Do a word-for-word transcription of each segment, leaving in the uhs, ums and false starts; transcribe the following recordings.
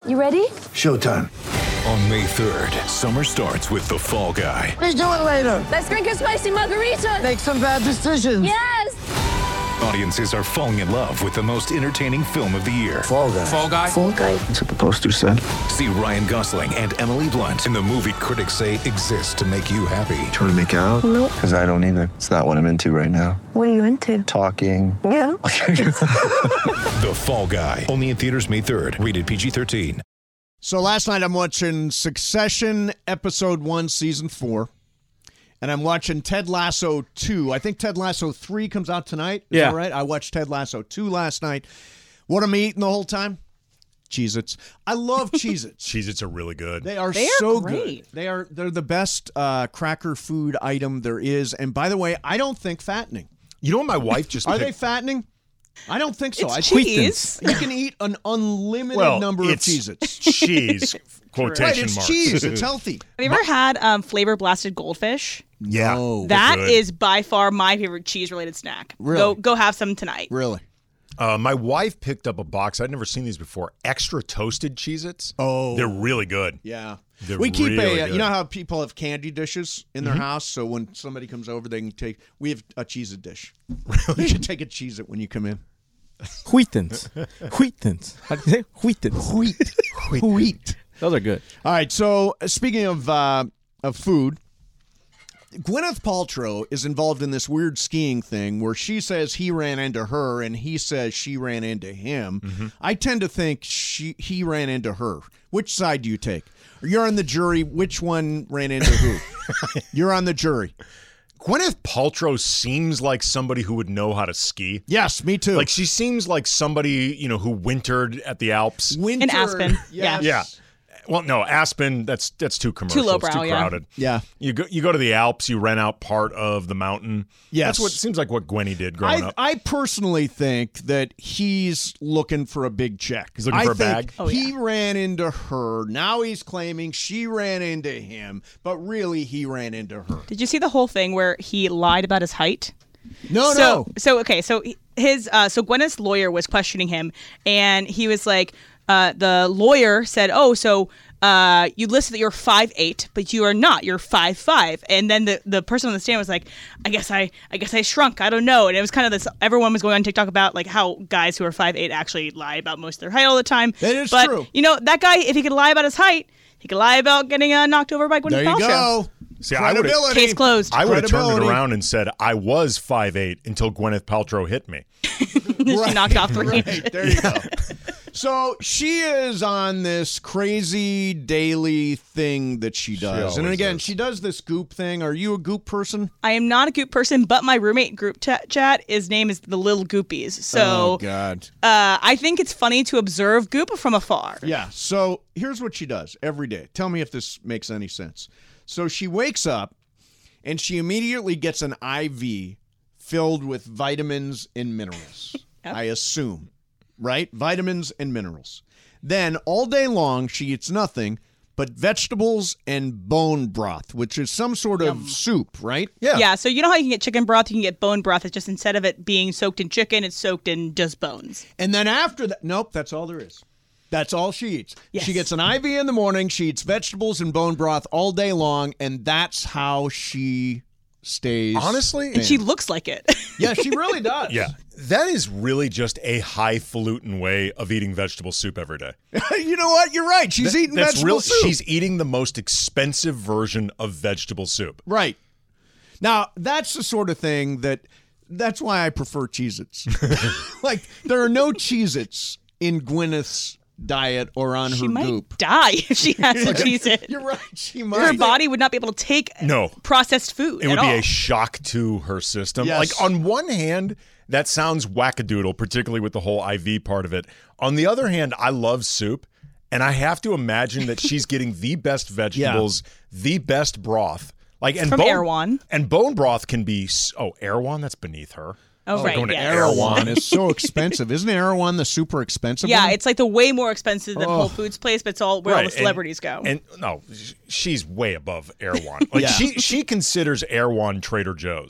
You ready? Showtime. On May third, summer starts with The Fall Guy. Let's do it later. Let's drink a spicy margarita. Make some bad decisions. Yes. Audiences are falling in love with the most entertaining film of the year. Fall Guy. Fall Guy? Fall Guy. That's what the poster said. See Ryan Gosling and Emily Blunt in the movie critics say exists to make you happy. Trying to make it out? Nope. Because I don't either. It's not what I'm into right now. What are you into? Talking. Yeah. The Fall Guy. Only in theaters May third. Rated P G thirteen. So last night I'm watching Succession episode one, season four. And I'm watching Ted Lasso two. I think Ted Lasso three comes out tonight. Is yeah. that right? I watched Ted Lasso two last night. What am I eating the whole time? Cheez-Its. I love Cheez-Its. Cheez-Its are really good. They are they so are great. good. They are they're the best uh, cracker food item there is. And by the way, I don't think fattening. You know what my wife just Are picked? they fattening? I don't think so. It's I cheese. You can eat an unlimited well, number of it's Cheez-Its. cheese, quotation Right, it's marks. cheese. It's healthy. Have you ever had um, flavor blasted goldfish? Yeah. No. That good. is by far my favorite cheese-related snack. Really? Go go have some tonight. Really? Uh, my wife picked up a box. I'd never seen these before. Extra toasted Cheez-Its. Oh. They're really good. Yeah. They're we keep really a, good. you know how people have candy dishes in their house? So when somebody comes over, they can take, we have a Cheez-It dish. Really? You should take a Cheez-It when you come in. Wheatons. Wheatons. How do you say? Wheatons. Wheat. Wheat. Those are good. All right. So uh, speaking of uh, of food, Gwyneth Paltrow is involved in this weird skiing thing where she says he ran into her and he says she ran into him. Mm-hmm. I tend to think she he ran into her. Which side do you take? You're on the jury. Which one ran into who? You're on the jury. Gwyneth Paltrow seems like somebody who would know how to ski. Yes, me too. Like she seems like somebody, you know, who wintered at the Alps. Winter, In Aspen. Yes. Yeah. Well, no, Aspen, that's that's too commercial. lowbrow, it's too yeah. crowded. Yeah. You go you go to the Alps, you rent out part of the mountain. Yes. That's what seems like what Gwenny did growing I, up. I personally think that he's looking for a big check. He's looking I for a think bag? Oh, he yeah. ran into her. Now he's claiming she ran into him, but really he ran into her. Did you see the whole thing where he lied about his height? No, so, no. So okay, so his uh, so Gwyneth's lawyer was questioning him, and he was like, uh, the lawyer said, "Oh, so uh, you listed that you're five eight, but you are not. You're five five." And then the, the person on the stand was like, "I guess I I guess I shrunk. I don't know." And it was kind of this. Everyone was going on TikTok about like how guys who are five eight actually lie about most of their height all the time. That is but, true. You know that guy, if he could lie about his height, he could lie about getting uh, knocked over by Gwyneth There you Paltrow. go. See, I would've- Credibility. Case closed. I would have turned it Credibility. around and said I was five eight until Gwyneth Paltrow hit me. She knocked off three Right, inches. there you go. So she is on this crazy daily thing that she does. and always again, is. she does this goop thing. Are you a goop person? I am not a goop person, but my roommate group ch- chat, his name is the Little Goopies. So oh, God. uh, I think it's funny to observe goop from afar. Yeah. So here's what she does every day. Tell me if this makes any sense. So she wakes up and she immediately gets an I V filled with vitamins and minerals. Yep. I assume, right? Vitamins and minerals. Then all day long, she eats nothing but vegetables and bone broth, which is some sort of soup, right? Yeah. Yeah, so you know how you can get chicken broth, you can get bone broth. It's just instead of it being soaked in chicken, it's soaked in just bones. And then after that, nope, that's all there is. That's all she eats. Yes. She gets an I V in the morning. She eats vegetables and bone broth all day long, and that's how she stays. Honestly? thin. And she looks like it. yeah, she really does. Yeah. That is really just a highfalutin way of eating vegetable soup every day. you know what? You're right. She's That- eating that's vegetable real, soup. She's eating the most expensive version of vegetable soup. Right. Now, that's the sort of thing that, that's why I prefer Cheez-Its. like, there are no Cheez-Its in Gwyneth's diet or on She her might goop. die if she has to cheese it. You're right. She might. Her body would not be able to take No. processed food It at would be all. a shock to her system. Yes. Like, on one hand, that sounds wackadoodle, particularly with the whole I V part of it. On the other hand, I love soup, and I have to imagine that she's getting the best vegetables, the best broth. Like and From bone, Erewhon. And bone broth can be, s- oh, Erewhon? That's beneath her. Oh, right, going to yeah. Erewhon is so expensive. Isn't Erewhon the super expensive Yeah, one? it's like the way more expensive than Oh. Whole Foods place, but it's all where all the and- celebrities go. And no, sh- she's way above Erewhon. Like Yeah. she she considers Erewhon Trader Joe's.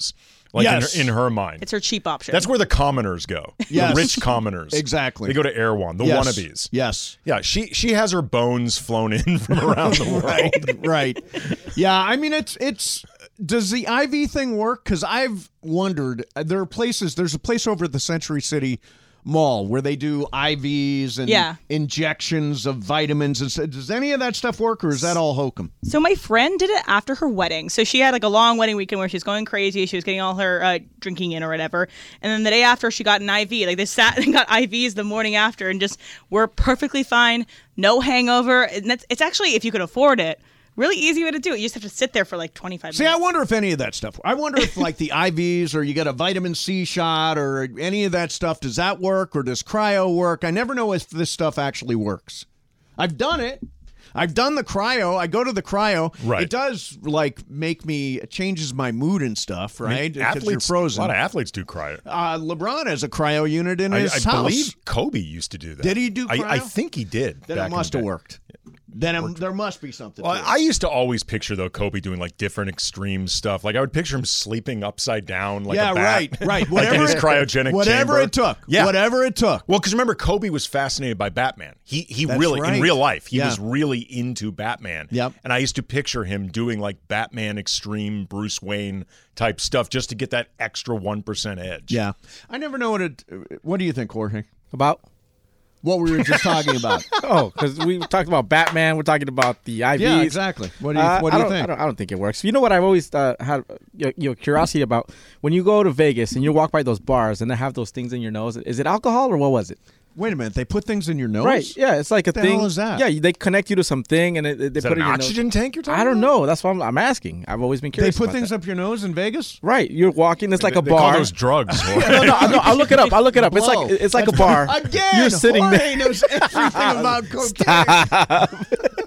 Like Yes. in, her, in her mind. It's her cheap option. That's where the commoners go. Yes. The rich commoners. Exactly. They go to Erewhon, the Yes. wannabes. Yes. Yeah, she she has her bones flown in from around the world. Right, right. Yeah, I mean, it's it's. Does the I V thing work? Because I've wondered. There are places. There's a place over at the Century City Mall where they do I Vs and Yeah. injections of vitamins. And so, does any of that stuff work, or is that all hokum? So my friend did it after her wedding. So she had like a long wedding weekend where she was going crazy. She was getting all her uh, drinking in or whatever. And then the day after, she got an I V. Like they sat and got I Vs the morning after and just were perfectly fine, no hangover. And that's, it's actually, if you could afford it, really easy way to do it. You just have to sit there for like twenty-five See, minutes. I wonder if any of that stuff. I wonder if like the I Vs or you get a vitamin C shot or any of that stuff. Does that work or does cryo work? I never know if this stuff actually works. I've done it. I've done the cryo. I go to the cryo. Right. It does like make me it changes my mood and stuff. Right. I mean, Because you're athletes, frozen. a lot of athletes do cryo. uh, LeBron has a cryo unit in I, his I house. believe Kobe used to do that. Did he do I, I cryo? think he did. Then back it in the must have day. worked. Then it, there must be something. Well, to it. I used to always picture though Kobe doing like different extreme stuff. Like I would picture him sleeping upside down, like yeah, a bat, right, right. like Whatever in his it- cryogenic whatever chamber. it took. Yeah, whatever it took. Well, because remember, Kobe was fascinated by Batman. He he That's really right. in real life he Yeah. was really into Batman. Yep. And I used to picture him doing like Batman extreme Bruce Wayne type stuff just to get that extra one percent edge. Yeah, I never know what it. What do you think, Jorge? About? What we were just talking about? Oh, because we talked about Batman. We're talking about the I Vs. Yeah, exactly. What do you Uh, What do I you don't, think? I don't, I don't think it works. You know what I've always uh, had you know, curiosity about? When you go to Vegas and you walk by those bars and they have those things in your nose, is it alcohol or what was it? Wait a minute. They put things in your nose. Right. Yeah, it's like a What the thing. hell is that? Yeah, they connect you to something and it, they Is that put an it in your oxygen nose. tank you're talking I don't about? know. That's what I'm, I'm asking. I've always been They curious. put about things that. up your nose in Vegas. Right. You're walking. It's like a They bar. call those drugs. no, no, no, I'll look it up. I'll look it up. It's Blow. like it's like a bar. Again, You're sitting Jorge there. knows everything about cocaine.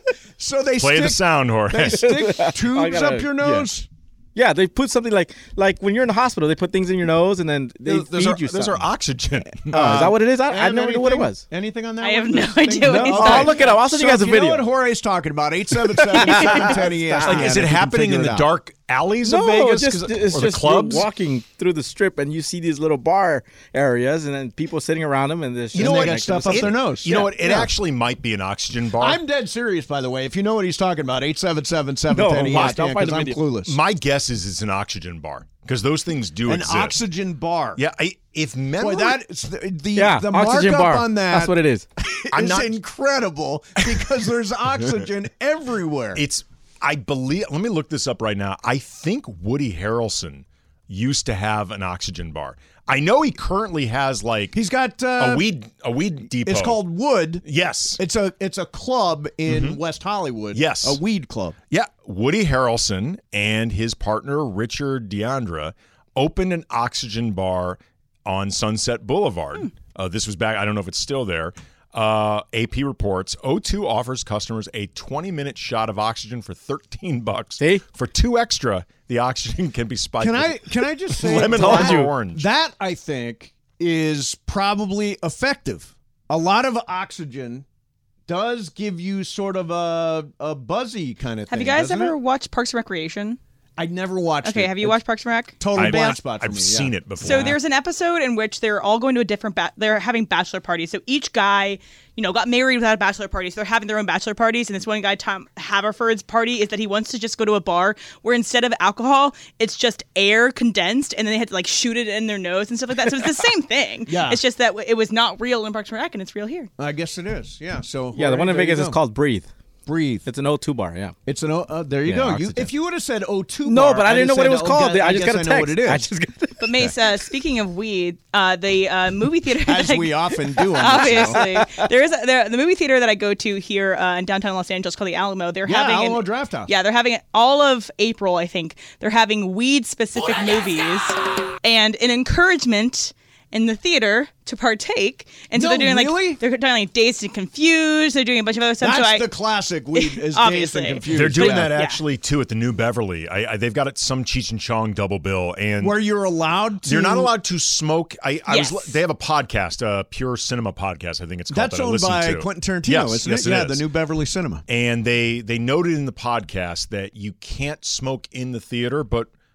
So they Play stick, the sound, Jorge. They stick tubes gotta- up your yeah. nose. Yeah, they put something like like when you're in the hospital, they put things in your nose and then they those, feed are, you those something. are oxygen. Oh, is that what it is? I, I And never knew what it anything- was. Anything on that? I have one? no Those things? idea what he's Oh, I'll look it up. I'll send So you guys a if you video. know what Jorge's talking about, eight seven seven, seven one zero, E S P N. Like, is it if you can happening in figure the it out. dark alleys No, of Vegas? just, 'Cause- it's or the just clubs? you're walking through the strip and you see these little bar areas and then people sitting around them and there's You know just what? connected Stuff to up something. their nose. You know Yeah. what? It Yeah. actually might be an oxygen bar. I'm dead serious, by the way. If you know what he's talking about, eight seven seven, seven No, one zero, E S watch. P I'll N, find because the I'm video. clueless. My guess is it's an oxygen bar because those things do An exist. oxygen bar. Yeah, I, if memory, Boy, that's the, the, Yeah, the oxygen markup bar. on that That's what it is. I'm is not- incredible because there's oxygen everywhere. it's. I believe. Let me look this up right now. I think Woody Harrelson used to have an oxygen bar. I know he currently has like He's got uh, a weed a weed depot. It's called Wood. Yes. It's a it's a club in West Hollywood. Yes. a weed club. Yeah, Woody Harrelson and his partner Richard Deandra opened an oxygen bar on Sunset Boulevard. Uh, this was back. I don't know if it's still there. Uh, A P reports O two offers customers a twenty-minute shot of oxygen for thirteen bucks. See? For two extra, the oxygen can be spiked. Can with I can I just say lemon, that, lime, or orange? that I think is probably effective. A lot of oxygen does give you sort of a a buzzy kind of thing. Have you guys doesn't ever it? watched Parks and Recreation? I never watched it. Okay, have you It's watched Parks and Rec? Total I've, blind spot for I've me. seen yeah. it before. So there's an episode in which they're all going to a different ba- they're having bachelor parties. So each guy, you know, got married without a bachelor party. So they're having their own bachelor parties. And this one guy, Tom Haverford's party is that he wants to just go to a bar where instead of alcohol, it's just air condensed, and then they had to like shoot it in their nose and stuff like that. So it's the same thing. Yeah. It's just that it was not real in Parks and Rec, and it's real here. I guess it is. Yeah. So Yeah, the one in there you Vegas is go. called Breathe. Breathe. It's an O two bar, yeah. It's an O. Uh, there you Yeah, go. You, oxygen. if you would have said O two, No, bar, but I I'd didn't know have what it said, was oh, called. God, I just guess got a I know what text. it is. I just got But Mace, uh, speaking of weed, uh, the uh, movie theater As that I- we often do. On this show. obviously there is a, there, the movie theater that I go to here uh, in downtown Los Angeles called the Alamo. They're Yeah, having Alamo an, Draft House. Yeah, they're having it all of April. I think they're having weed specific movies and an encouragement in the theater to partake. And so No, they're doing really? like they're doing like Dazed and Confused. They're doing a bunch of other stuff. That's so I, the classic weed is dazed Obviously. and confused. They're doing yeah. that Yeah. actually too at the New Beverly. I, I, they've got it some Cheech and Chong double bill, and Where you're allowed to. you're not allowed to smoke. I, I Yes. was. They have a podcast, a Pure Cinema podcast. I think it's called. That's that I owned listen by to. Quentin Tarantino, Yes, isn't yes, it? it yeah, is. the New Beverly Cinema. And they they noted in the podcast that you can't smoke in the theater, but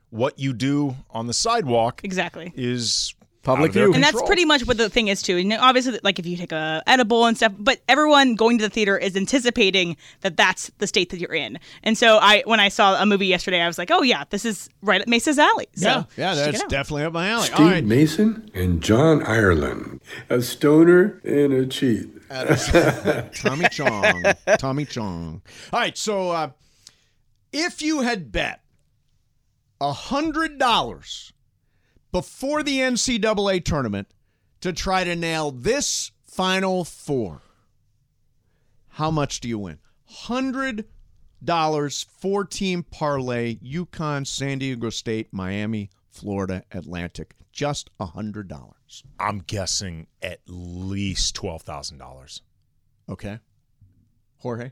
what you do on the sidewalk Exactly. is Public out of their view. And that's control. pretty much what the thing is too. You know, obviously, like if you take a edible and stuff, but everyone going to the theater is anticipating that that's the state that you're in. And so I, when I saw a movie yesterday, I was like, oh yeah, this is right up Mesa's alley. So Yeah, yeah, check it that's out. definitely up my alley. All Steve right. Mason and John Ireland, a stoner and a cheat. Tommy Chong. Tommy Chong. All right, so uh, if you had bet one hundred dollars before the N C double A tournament to try to nail this Final Four, how much do you win? one hundred dollars, four-team parlay, UConn, San Diego State, Miami, Florida, Atlantic. Just one hundred dollars. I'm guessing at least twelve thousand dollars. Okay. Jorge?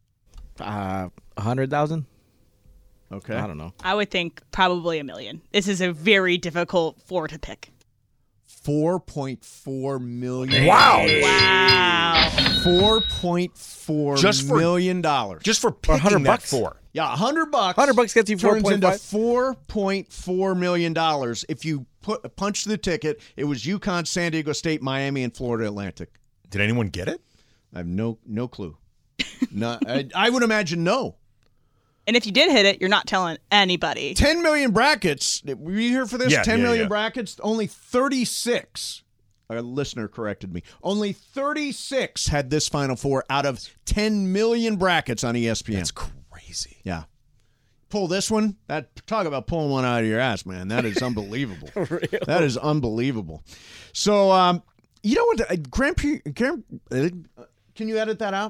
Uh, a hundred thousand. Okay. I don't know. I would think probably a million. This is a very difficult four to pick. four point four million. Wow. Wow. four point four Just for- million dollars. Just for picking one hundred that bucks. four. Yeah, one hundred bucks. one hundred bucks gets you turns into four point five. four point four million dollars. If you put punch the ticket, it was UConn, San Diego State, Miami, and Florida Atlantic. Did anyone get it? I have no no clue. no, I, I would imagine no. And if you did hit it, you're not telling anybody. ten million brackets. Were you here for this? Yeah, ten yeah, million yeah. brackets. Only thirty-six. A listener corrected me. Only thirty-six had this Final Four out of ten million brackets on E S P N. That's crazy. Yeah. Pull this one. That talk about pulling one out of your ass, man. That is unbelievable. That is unbelievable. So, um, you know what? Uh, Grand Prix. Grand, uh, can you edit that out?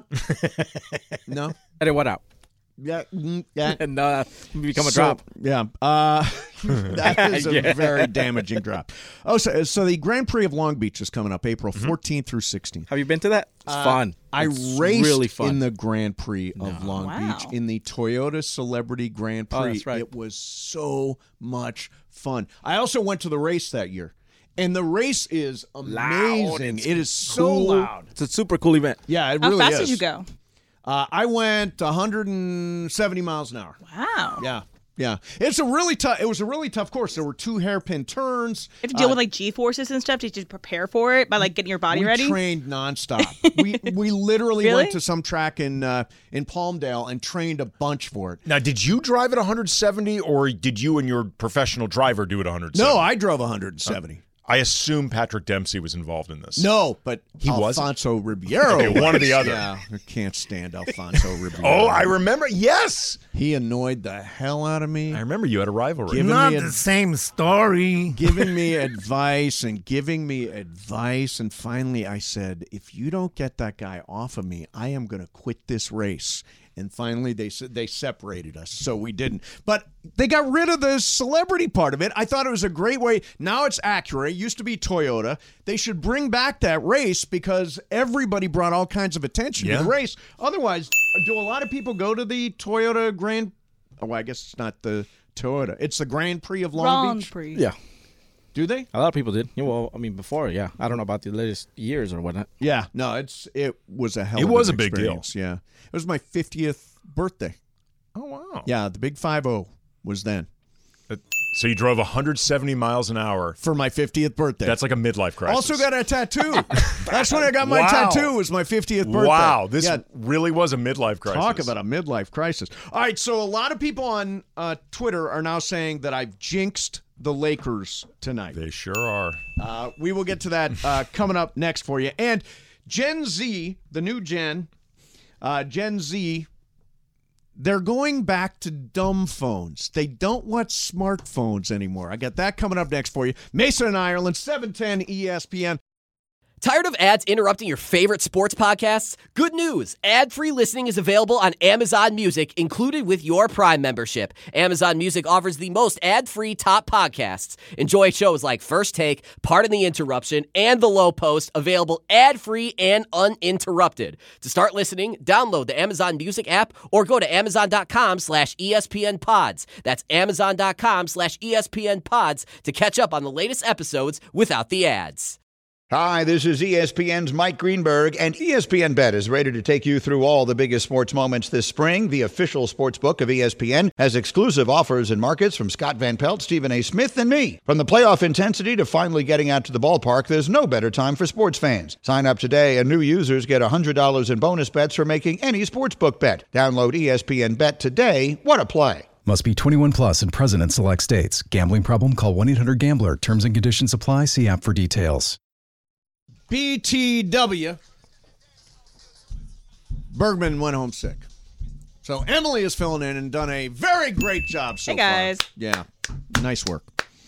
No. Edit what out? Yeah. mm, yeah. And uh, become a So- drop. Yeah. Uh, that is a Yeah. very damaging drop. Oh, so, so the Grand Prix of Long Beach is coming up April fourteenth through sixteenth. Have you been to that? It's Uh, fun. I It's raced really fun. in the Grand Prix of Long Wow. Beach in the Toyota Celebrity Grand Prix. Oh, that's right. It was so much fun. I also went to the race that year, and the race is amazing. It's It is so cool. loud. It's a super cool event. Yeah, it How really fast is. did you go? Uh, I went one hundred seventy miles an hour. Wow. Yeah, yeah. It's a really tough. It was a really tough course. There were two hairpin turns. You have to deal Uh, with like G forces and stuff. Did you prepare for it by like getting your body we ready? trained nonstop. we we literally Really? went to some track in uh, in Palmdale and trained a bunch for it. Now, did you drive at one hundred seventy or did you and your professional driver do it one hundred seventy? No, I drove one hundred seventy. I assume Patrick Dempsey was involved in this. No, but He wasn't? Alfonso Ribeiro. Okay, one or the was. other. Yeah, I can't stand Alfonso Ribeiro. Oh, I remember. Yes. He annoyed the hell out of me. I remember you had a rivalry. Giving Not me the a- same story. giving me advice and giving me advice. And finally, I said, if you don't get that guy off of me, I am going to quit this race. And finally, they s- they separated us, so we didn't. But they got rid of the celebrity part of it. I thought it was a great way. Now it's Acura. It used to be Toyota. They should bring back that race because everybody brought all kinds of attention Yeah. to the race. Otherwise, do a lot of people go to the Toyota Grand? Oh, I guess it's not the Toyota. It's the Grand Prix of Long Grand Beach. Prix. Yeah. Do they? A lot of people did. Yeah, well, I mean, before, yeah. I don't know about the latest years or whatnot. Yeah, no, it's it was a hell. It of was an a big deal. experience, Yeah, it was my fiftieth birthday. Oh, wow. Yeah, the big five zero was then That- So you drove one hundred seventy miles an hour. for my fiftieth birthday. That's like a midlife crisis. also got a tattoo. That's when I got my Wow. tattoo. Was my fiftieth birthday. Wow, this yeah, really was a midlife crisis. talk about a midlife crisis. All right, so a lot of people on uh, Twitter are now saying that I've jinxed the Lakers tonight. They sure are. Uh, we will get to that uh, coming up next for you. And Gen Z, the new Gen, uh, Gen Z, they're going back to dumb phones. They don't want smartphones anymore. I got that coming up next for you. Mason and Ireland, seven ten E S P N. Tired of ads interrupting your favorite sports podcasts? Good news! Ad-free listening is available on Amazon Music, included with your Prime membership. Amazon Music offers the most ad-free top podcasts. Enjoy shows like First Take, Pardon the Interruption, and The Low Post, available ad-free and uninterrupted. To start listening, download the Amazon Music app or go to amazon.com slash ESPN pods. That's amazon.com slash ESPN pods to catch up on the latest episodes without the ads. Hi, this is E S P N's Mike Greenberg, and E S P N Bet is ready to take you through all the biggest sports moments this spring. The official sports book of E S P N has exclusive offers and markets from Scott Van Pelt, Stephen A. Smith, and me. From the playoff intensity to finally getting out to the ballpark, there's no better time for sports fans. Sign up today, and new users get one hundred dollars in bonus bets for making any sportsbook bet. Download E S P N Bet today. What a play. Must be twenty-one plus and present in select states. Gambling problem? Call one eight hundred gambler. Terms and conditions apply. See app for details. B T W. Bergman went home sick. So Emily is filling in and done a very great job so Hey, guys. far. Yeah, nice work.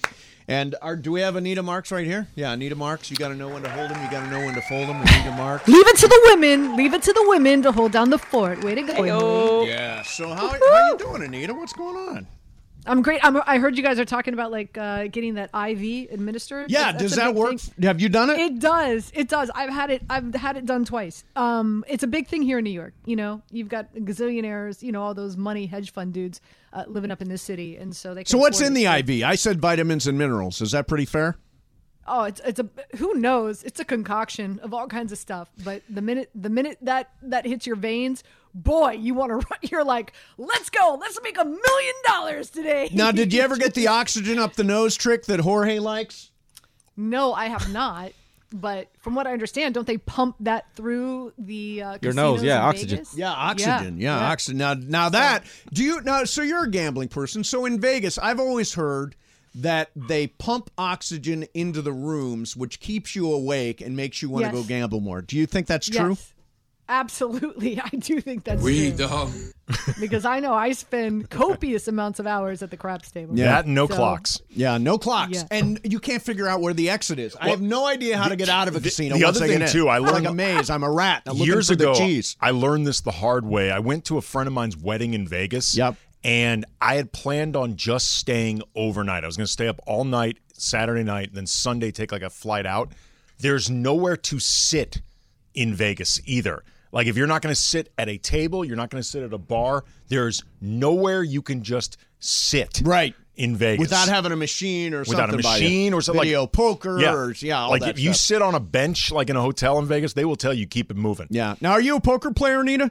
And our, do we have Anita Marks right here? Yeah, Anita Marks. You got to know when to hold them. You got to know when to fold them. Anita Marks. Leave it to the women. Leave it to the women to hold down the fort. Way to go, Emily. Yeah. So how, how you doing, Anita? What's going on? I'm great. I'm, I heard you guys are talking about like uh, getting that I V administered. Yeah. That's, does that's a that big work? thing. Have you done it? It does. It does. I've had it. I've had it done twice. Um, it's a big thing here in New York. You know, you've got gazillionaires. You know, all those money hedge fund dudes uh, living up in this city, and so they. Can So what's afford in it. the I V? I said vitamins and minerals. Is that pretty fair? Oh, it's it's a who knows? It's a concoction of all kinds of stuff. But the minute the minute that that hits your veins, boy, you want to. You're like, let's go, let's make a million dollars today. Now, did you ever get the oxygen up the nose trick that Jorge likes? No, I have not. But from what I understand, don't they pump that through the uh, Your nose, casinos yeah, in oxygen. Vegas? Yeah, oxygen. Yeah, Yeah, yeah. oxygen. Now, now that do you now? So you're a gambling person. So in Vegas, I've always heard that they pump oxygen into the rooms, which keeps you awake and makes you want to Yes. go gamble more. Do you think that's true? Yes, absolutely. I do think that's Weed, true. dog. Because I know I spend copious amounts of hours at the craps table. That and no So- clocks. Yeah, no clocks, Yeah. and you can't figure out where the exit is. I Well, have no idea how to get out of a the- casino. the once other I thing, get in. too, I I'm learned- like a maze. I'm a rat. I'm looking Years for ago, the cheese. I learned this the hard way. I went to a friend of mine's wedding in Vegas. Yep. And I had planned on just staying overnight. I was going to stay up all night, Saturday night, and then Sunday take like a flight out. There's nowhere to sit in Vegas either. Like if you're not going to sit at a table, you're not going to sit at a bar, there's nowhere you can just sit right in Vegas. without having a machine or Without something a by you. machine or something Video like poker yeah. or yeah, all like that if you stuff. sit on a bench like in a hotel in Vegas, they will tell you keep it moving. Yeah. Now, are you a poker player, Anita?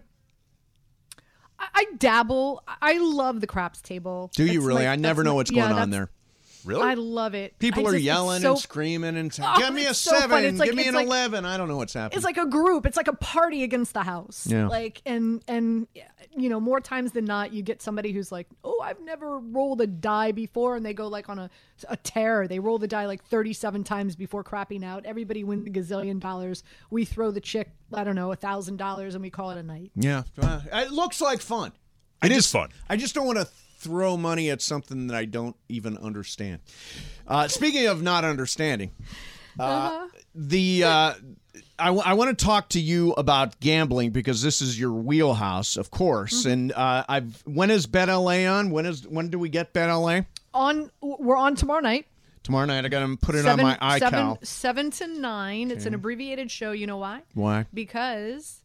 I, I dabble. I love the craps table. Do you That's really? my- I never that's know my- what's yeah, going on that's- there. Really? I love it. People I are just- it's yelling so- and screaming and saying, Oh, "Give me a it's so fun. seven, It's like- give me it's an like- eleven." I don't know what's happening. It's like a group. It's like a party against the house. Yeah. Like and and you know, more times than not, you get somebody who's like, "Oh, I've never rolled a die before," and they go like on a a tear. They roll the die like thirty-seven times before crapping out. Everybody wins a gazillion dollars. We throw the chick, I don't know, a thousand dollars, and we call it a night. yeah, Uh, it looks like fun. It I is just, fun. I just don't want to throw money at something that I don't even understand. Uh, speaking of not understanding, uh, Uh-huh. the uh, I, w- I want to talk to you about gambling because this is your wheelhouse, of course. Mm-hmm. And uh, I've when is Bet L A on? When is when do we get Bet L A? On we're on tomorrow night. Tomorrow night. I got to put it seven, on my iCal. seven, seven to nine. It's an abbreviated show. You know why? Why? Because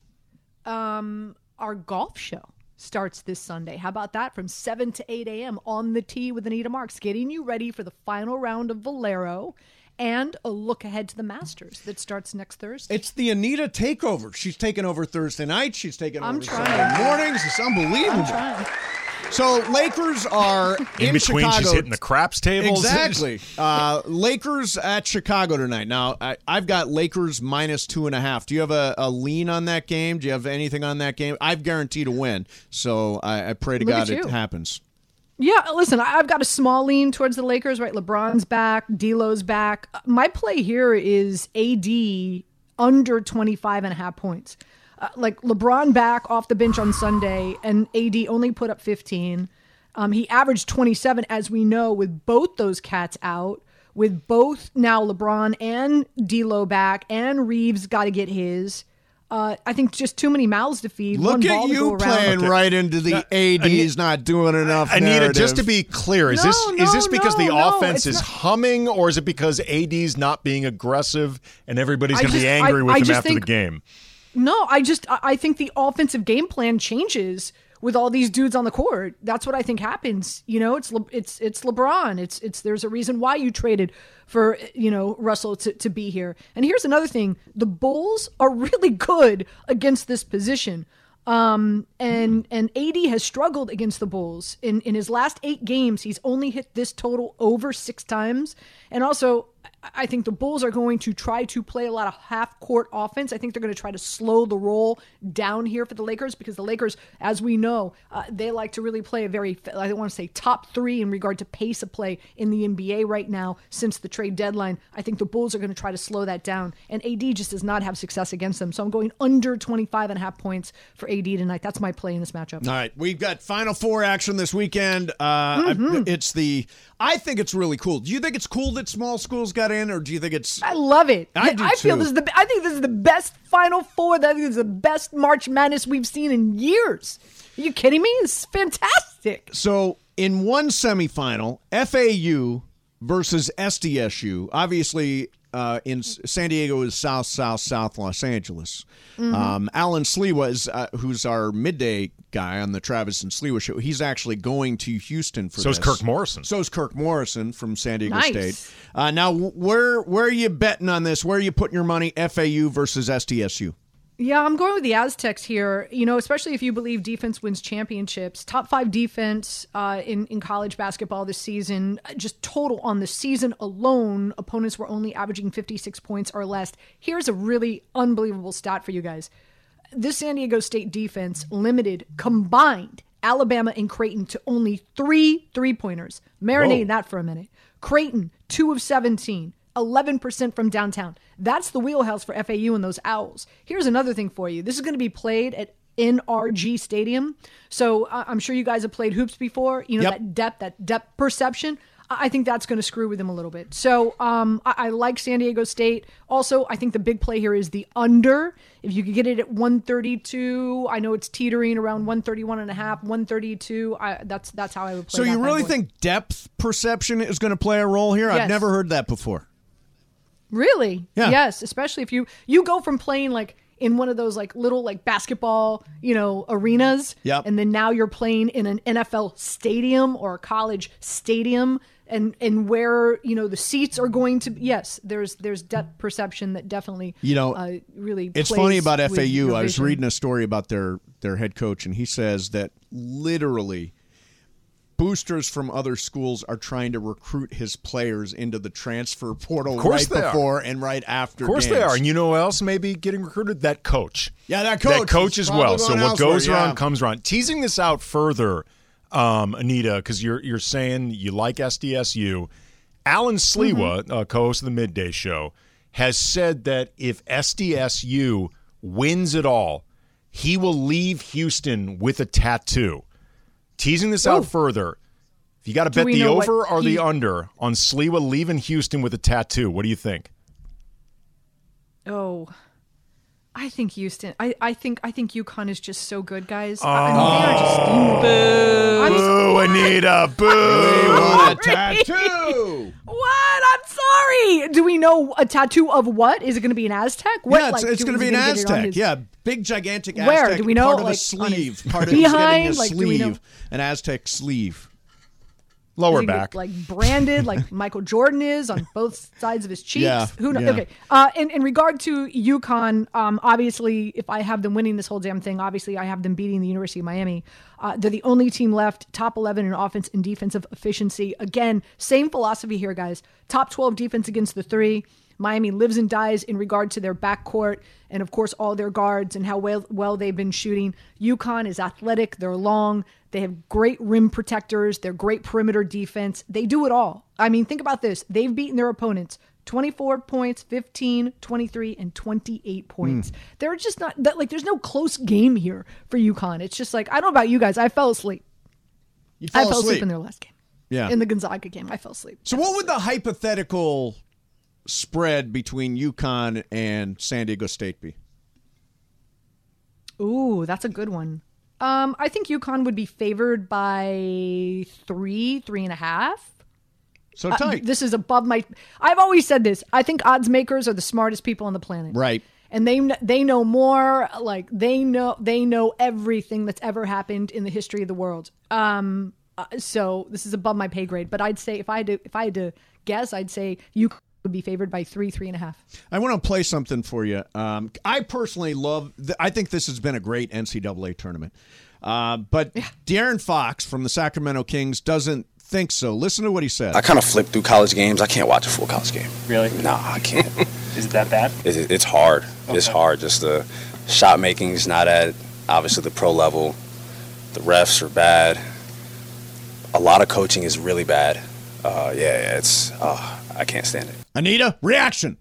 um, our golf show starts this Sunday. How about that? From seven to eight a.m. on the tee with Anita Marks, getting you ready for the final round of Valero and a look ahead to the Masters that starts next Thursday. It's the Anita takeover. She's taking over Thursday night. She's taking I'm over trying. Sunday mornings. It's unbelievable. I'm trying. So Lakers are in, In between, Chicago. she's hitting the craps tables. Exactly. uh, Lakers at Chicago tonight. Now, I, I've got Lakers minus two and a half. Do you have a, a lean on that game? Do you have anything on that game? I've guaranteed a win, so I, I pray to Look God at it you. happens. Yeah, listen, I- I've got a small lean towards the Lakers, right? LeBron's back, D'Lo's back. My play here is A D under twenty-five and a half points. Uh, like LeBron back off the bench on Sunday, and A D only put up fifteen. Um, he averaged twenty-seven, as we know, with both those cats out, with both now LeBron and D'Lo back, and Reeves got to get his. Uh, I think just too many mouths to feed. Look one at ball to you go around. playing Okay. right into the Now, A D's Anita- not doing enough. Anita, narrative. just to be clear, is No, this is this no, because the no, no, offense it's is not- humming, or is it because A D's not being aggressive and everybody's I going to be just- angry I- with I him just after think- the game? No, I just I I think the offensive game plan changes with all these dudes on the court. That's what I think happens. You know, it's Le- it's it's LeBron. It's it's there's a reason why you traded for, you know, Russell to, to be here. And here's another thing. The Bulls are really good against this position. Um, and and A D has struggled against the Bulls. In in his last eight games, he's only hit this total over six times. And also, I think the Bulls are going to try to play a lot of half-court offense. I think they're going to try to slow the roll down here for the Lakers because the Lakers, as we know, uh, they like to really play a very, I don't want to say top three in regard to pace of play in the N B A right now since the trade deadline. I think the Bulls are going to try to slow that down. And A D just does not have success against them. So I'm going under twenty-five and a half points for A D tonight. That's my play in this matchup. All right. We've got Final Four action this weekend. Uh, Mhm. It's the, I think it's really cool. Do you think it's cool that small schools got in, or do you think it's... I love it. I do I feel too. this is the. I think this is the best Final Four. That is the best March Madness we've seen in years. Are you kidding me? It's fantastic. So in one semifinal, F A U versus S D S U. Obviously, uh, in S- San Diego is South, South, South Los Angeles. Mhm. Um, Alan Sliwa, is, uh, who's our midday guy on the Travis and Sliwa show, he's actually going to Houston for So is this. Kirk Morrison. So is Kirk Morrison from San Diego Nice. State. Uh, now, where where are you betting on this? Where are you putting your money? F A U versus S D S U. Yeah, I'm going with the Aztecs here, you know, especially if you believe defense wins championships. Top five defense uh, in, in college basketball this season. Just total on the season alone, opponents were only averaging fifty-six points or less. Here's a really unbelievable stat for you guys. This San Diego State defense limited combined Alabama and Creighton to only three three-pointers. Marinate that for a minute. Creighton, two of seventeen. eleven percent from downtown. That's the wheelhouse for F A U and those Owls. Here's another thing for you. This is going to be played at N R G Stadium. So uh, I'm sure you guys have played hoops before. You know, Yep. that depth, that depth perception. I I think that's going to screw with them a little bit. So um, I-, I like San Diego State. Also, I think the big play here is the under. If you could get it at one thirty-two, I know it's teetering around one thirty-one and a half, one thirty-two. I, that's that's how I would play So that you bad really boy. think depth perception is going to play a role here? I've Yes. never heard that before. Really? Yeah. Yes, especially if you you go from playing like in one of those like little like basketball, you know, arenas, Yep. and then now you're playing in an N F L stadium or a college stadium, and and where, you know, the seats are going to. Yes, there's there's depth perception that definitely You know, uh, really. It's plays funny about with F A U. your I was vision. reading a story about their their head coach, and he says that literally boosters from other schools are trying to recruit his players into the transfer portal Of course right they are. before and right after. Of course games. they are. And you know who else may be getting recruited? That coach. Yeah, that coach. That coach is as well. probably So going what elsewhere, goes yeah. around comes around. Teasing this out further, um, Anita, because you're you're saying you like S D S U. Alan Sliwa, Mm-hmm. uh, co-host of the Midday Show, has said that if S D S U wins it all, he will leave Houston with a tattoo. Teasing this out further, if you got to Do bet we the know what over or he- the under on Sliwa leaving Houston with a tattoo, what do you think? Oh, I think Houston. I, I think I think UConn is just so good, guys. I I mean, they are just steamrolling. I'm Boo, Anita, boo! want a tattoo. What? I'm sorry. Do we know a tattoo of what? Is it going to be an Aztec? What, yeah, it's, like, it's do- going to is be he an gonna get it on Aztec. his- Yeah, big gigantic Where? Aztec. Do we know, Part of like, the on his sleeve. Part of it's getting a behind? Like, do we sleeve. know- An Aztec sleeve. Lower Is he, back. like branded, like Michael Jordan is on both sides of his cheeks. Yeah, Who knows? yeah. Okay. Uh, in in regard to UConn, um, obviously, if I have them winning this whole damn thing, obviously I have them beating the University of Miami. Uh, they're the only team left, top eleven in offense and defensive efficiency. Again, same philosophy here, guys. Top twelve defense against the three. Miami lives and dies in regard to their backcourt and, of course, all their guards and how well, well they've been shooting. UConn is athletic. They're long. They have great rim protectors. They're great perimeter defense. They do it all. I mean, think about this. They've beaten their opponents twenty-four points, fifteen, twenty-three, and twenty-eight points. Hmm. They're just not that like there's no close game here for UConn. It's just like, I don't know about you guys. I fell asleep. You I fell fell asleep. asleep in their last game. Yeah. In the Gonzaga game. I fell asleep. So what would the hypothetical spread between UConn and San Diego State be? Ooh, that's a good one. Um, I think UConn would be favored by three, three and a half. So Uh, tight. this is above my. I've always said this. I think odds makers are the smartest people on the planet. Right. and they they know more. Like they know they know everything that's ever happened in the history of the world. Um, uh, so this is above my pay grade. But I'd say if I had to if I had to guess, I'd say you would be favored by three, three and a half. I want to play something for you. Um, I personally love. Th- I think this has been a great N C double A tournament. Uh, but yeah. De'Aaron Fox from the Sacramento Kings doesn't think so. Listen to what he said. I kind of flip through college games. I can't watch a full college game. Really? Nah, I can't. Is it that bad? It's, it's hard. Okay. It's hard. Just the shot making is not at, obviously, the pro level. The refs are bad. A lot of coaching is really bad. Uh, yeah, yeah, it's, uh, I can't stand it. Anita, reaction.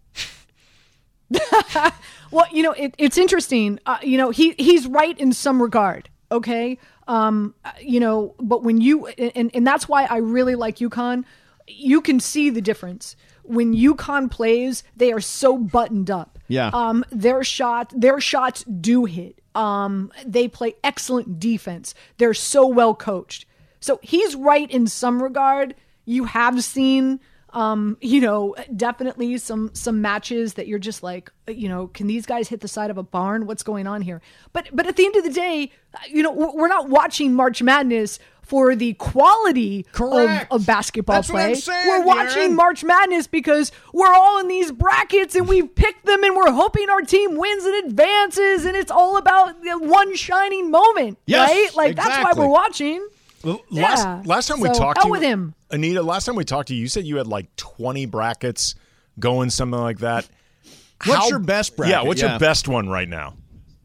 Well, you know, it, it's interesting. Uh, you know, he he's right in some regard. Okay. Um, you know, but when you, and, and that's why I really like UConn. You can see the difference. When UConn plays, they are so buttoned up. Yeah. Um, their shot, their shots do hit. Um, they play excellent defense. They're so well coached. So he's right in some regard. You have seen, um, you know, definitely some some matches that you're just like, you know, can these guys hit the side of a barn? What's going on here? But but at the end of the day, you know, we're not watching March Madness for the quality of, of basketball That's play. what I'm saying, we're watching Darren. March Madness because we're all in these brackets and we've picked them and we're hoping our team wins and advances, and it's all about the one shining moment, Yes, right? Like that's exactly. why we're watching. Well, last Yeah. last time we So, talked out to you, with him. Anita, last time we talked to you, you said you had like twenty brackets going, something like that. What's your best bracket? Yeah, what's Yeah. your best one right now?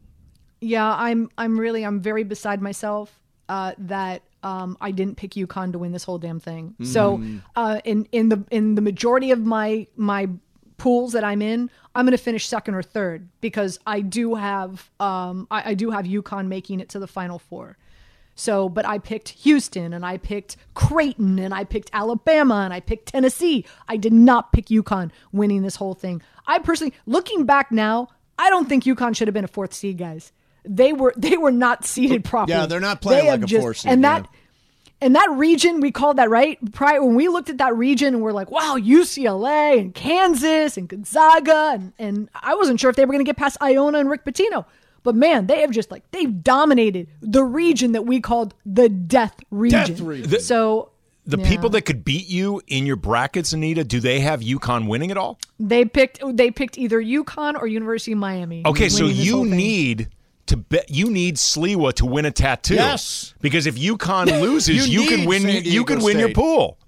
Yeah, I'm I'm really I'm very beside myself uh, that um, I didn't pick UConn to win this whole damn thing. So Mm. uh, in in the in the majority of my my pools that I'm in, I'm going to finish second or third because I do have um, I, I do have UConn making it to the Final Four. So, but I picked Houston and I picked Creighton and I picked Alabama and I picked Tennessee. I did not pick UConn winning this whole thing. I personally, looking back now, I don't think UConn should have been a fourth seed, guys. They were they were not seeded properly. Yeah, they're not playing They like have a just- four seed, And that yeah. and that region, we called that, right? Prior when we looked at that region and we're like, wow, U C L A and Kansas and Gonzaga and, and I wasn't sure if they were going to get past Iona and Rick Pitino. But man, they have just like they've dominated the region that we called the death region. Death region. The- so The yeah. people that could beat you in your brackets, Anita, do they have UConn winning it all? they picked they picked either UConn or University of Miami. Okay, so winning this whole you thing. need to bet. You need Sliwa to win a tattoo. Yes. because if UConn loses, You you, can need win. San You Diego can win your State. pool.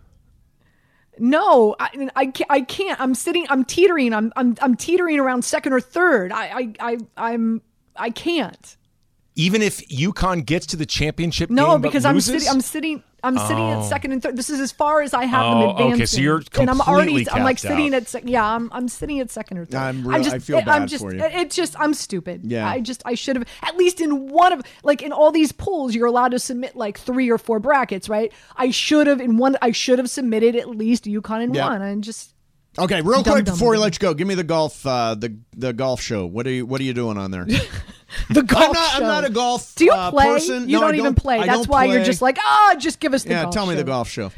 No, I, I can't. I can't. I'm sitting. I'm teetering. I'm I'm I'm teetering around second or third. I I, I I'm I can't. Even if UConn gets to the championship No, game, but because I'm loses? sitting. I'm sitting. I'm sitting Oh. at second and third. This is as far as I have Oh, them okay, advancing. so you're and I'm already. completely I'm like tapped sitting out. at. sec- Yeah, I'm. I'm sitting at second or third. I'm real- just, I feel I'm bad just, for you. It's just. I'm stupid. Yeah. I just. I should have at least in one of like in all these pools. You're allowed to submit like three or four brackets, right? I should have in one. I should have submitted at least UConn in Yeah. one. And just. Okay, real Dumb, quick dumb, before we dumb. let you go, give me the golf uh, the the golf show. What are you What are you doing on there? The golf I'm not, show. I'm not a golf Do you uh, play? person. You No, I don't even play. I That's don't why you're play. just like, ah, just give us the yeah. golf Tell me show. the golf show.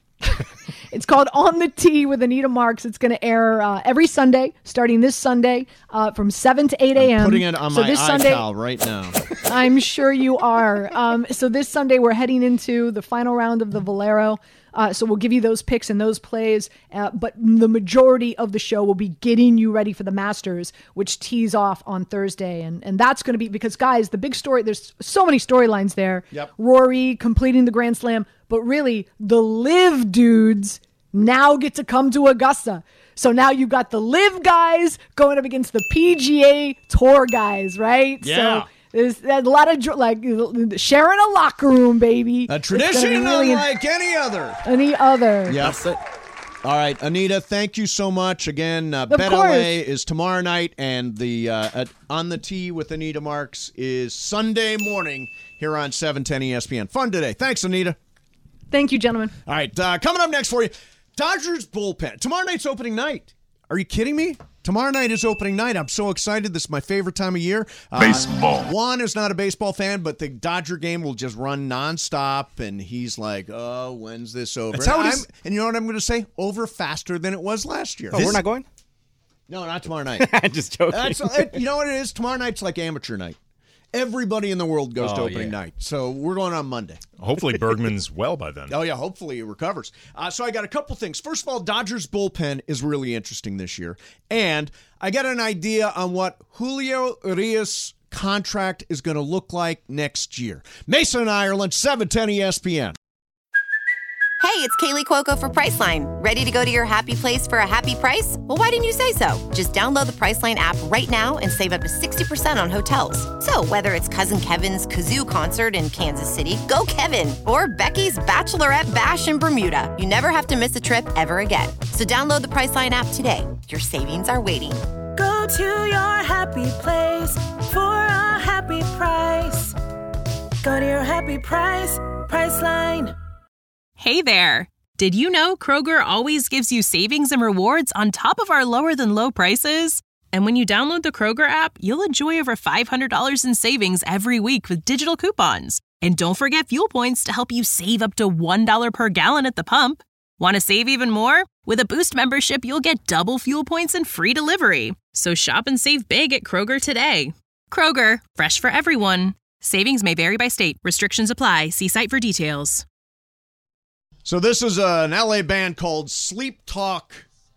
It's called On the Tee with Anita Marks. It's going to air uh, every Sunday, starting this Sunday uh, from seven to eight a.m. Putting it on so my this Sunday, iPal right now. I'm sure you are. Um, so this Sunday, we're heading into the final round of the Valero. Uh, so we'll give you those picks and those plays. Uh, but the majority of the show will be getting you ready for the Masters, which tees off on Thursday. And and that's going to be, because, guys, the big story, there's so many storylines there. Yep. Rory completing the Grand Slam. But really, the Live dudes now get to come to Augusta. So now you've got the Live guys going up against the P G A Tour guys, right? Yeah. So there's a lot of, dr- like, sharing a locker room, baby. A It's gonna be tradition really unlike any other. any other. Yeah. All right, Anita, thank you so much. Again, uh, Of Bet L A course. is tomorrow night, and the uh, at On the Tee with Anita Marks is Sunday morning here on seven ten E S P N. Fun today. Thanks, Anita. Thank you, gentlemen. All right, uh, coming up next for you, Dodgers bullpen. Tomorrow night's opening night. Are you kidding me? Tomorrow night is opening night. I'm so excited. This is my favorite time of year. Uh, Baseball. Juan is not a baseball fan, but the Dodger game will just run nonstop, and he's like, oh, when's this over? That's how it and, is. I'm- and you know what I'm going to say? Over faster than it was last year. Oh, we're not going? No, not tomorrow night. Just joking. That's, it, you know what it is? Tomorrow night's like amateur night. Everybody in the world goes Oh, to opening yeah. night. So we're going on Monday. Hopefully Bergman's well by then. Oh, yeah. Hopefully he recovers. Uh, so I got a couple things. First of all, Dodgers bullpen is really interesting this year. And I got an idea on what Julio Urias' contract is going to look like next year. Mason, Ireland, seven ten E S P N. Hey, it's Kaylee Cuoco for Priceline. Ready to go to your happy place for a happy price? Well, why didn't you say so? Just download the Priceline app right now and save up to sixty percent on hotels. So whether it's Cousin Kevin's Kazoo Concert in Kansas City, go Kevin, or Becky's Bachelorette Bash in Bermuda, you never have to miss a trip ever again. So download the Priceline app today. Your savings are waiting. Go to your happy place for a happy price. Go to your happy price, Priceline. Hey there! Did you know Kroger always gives you savings and rewards on top of our lower-than-low prices? And when you download the Kroger app, you'll enjoy over five hundred dollars in savings every week with digital coupons. And don't forget fuel points to help you save up to one dollar per gallon at the pump. Want to save even more? With a Boost membership, you'll get double fuel points and free delivery. So shop and save big at Kroger today. Kroger, fresh for everyone. Savings may vary by state. Restrictions apply. See site for details. So this is uh, an L A band called Sleep Talk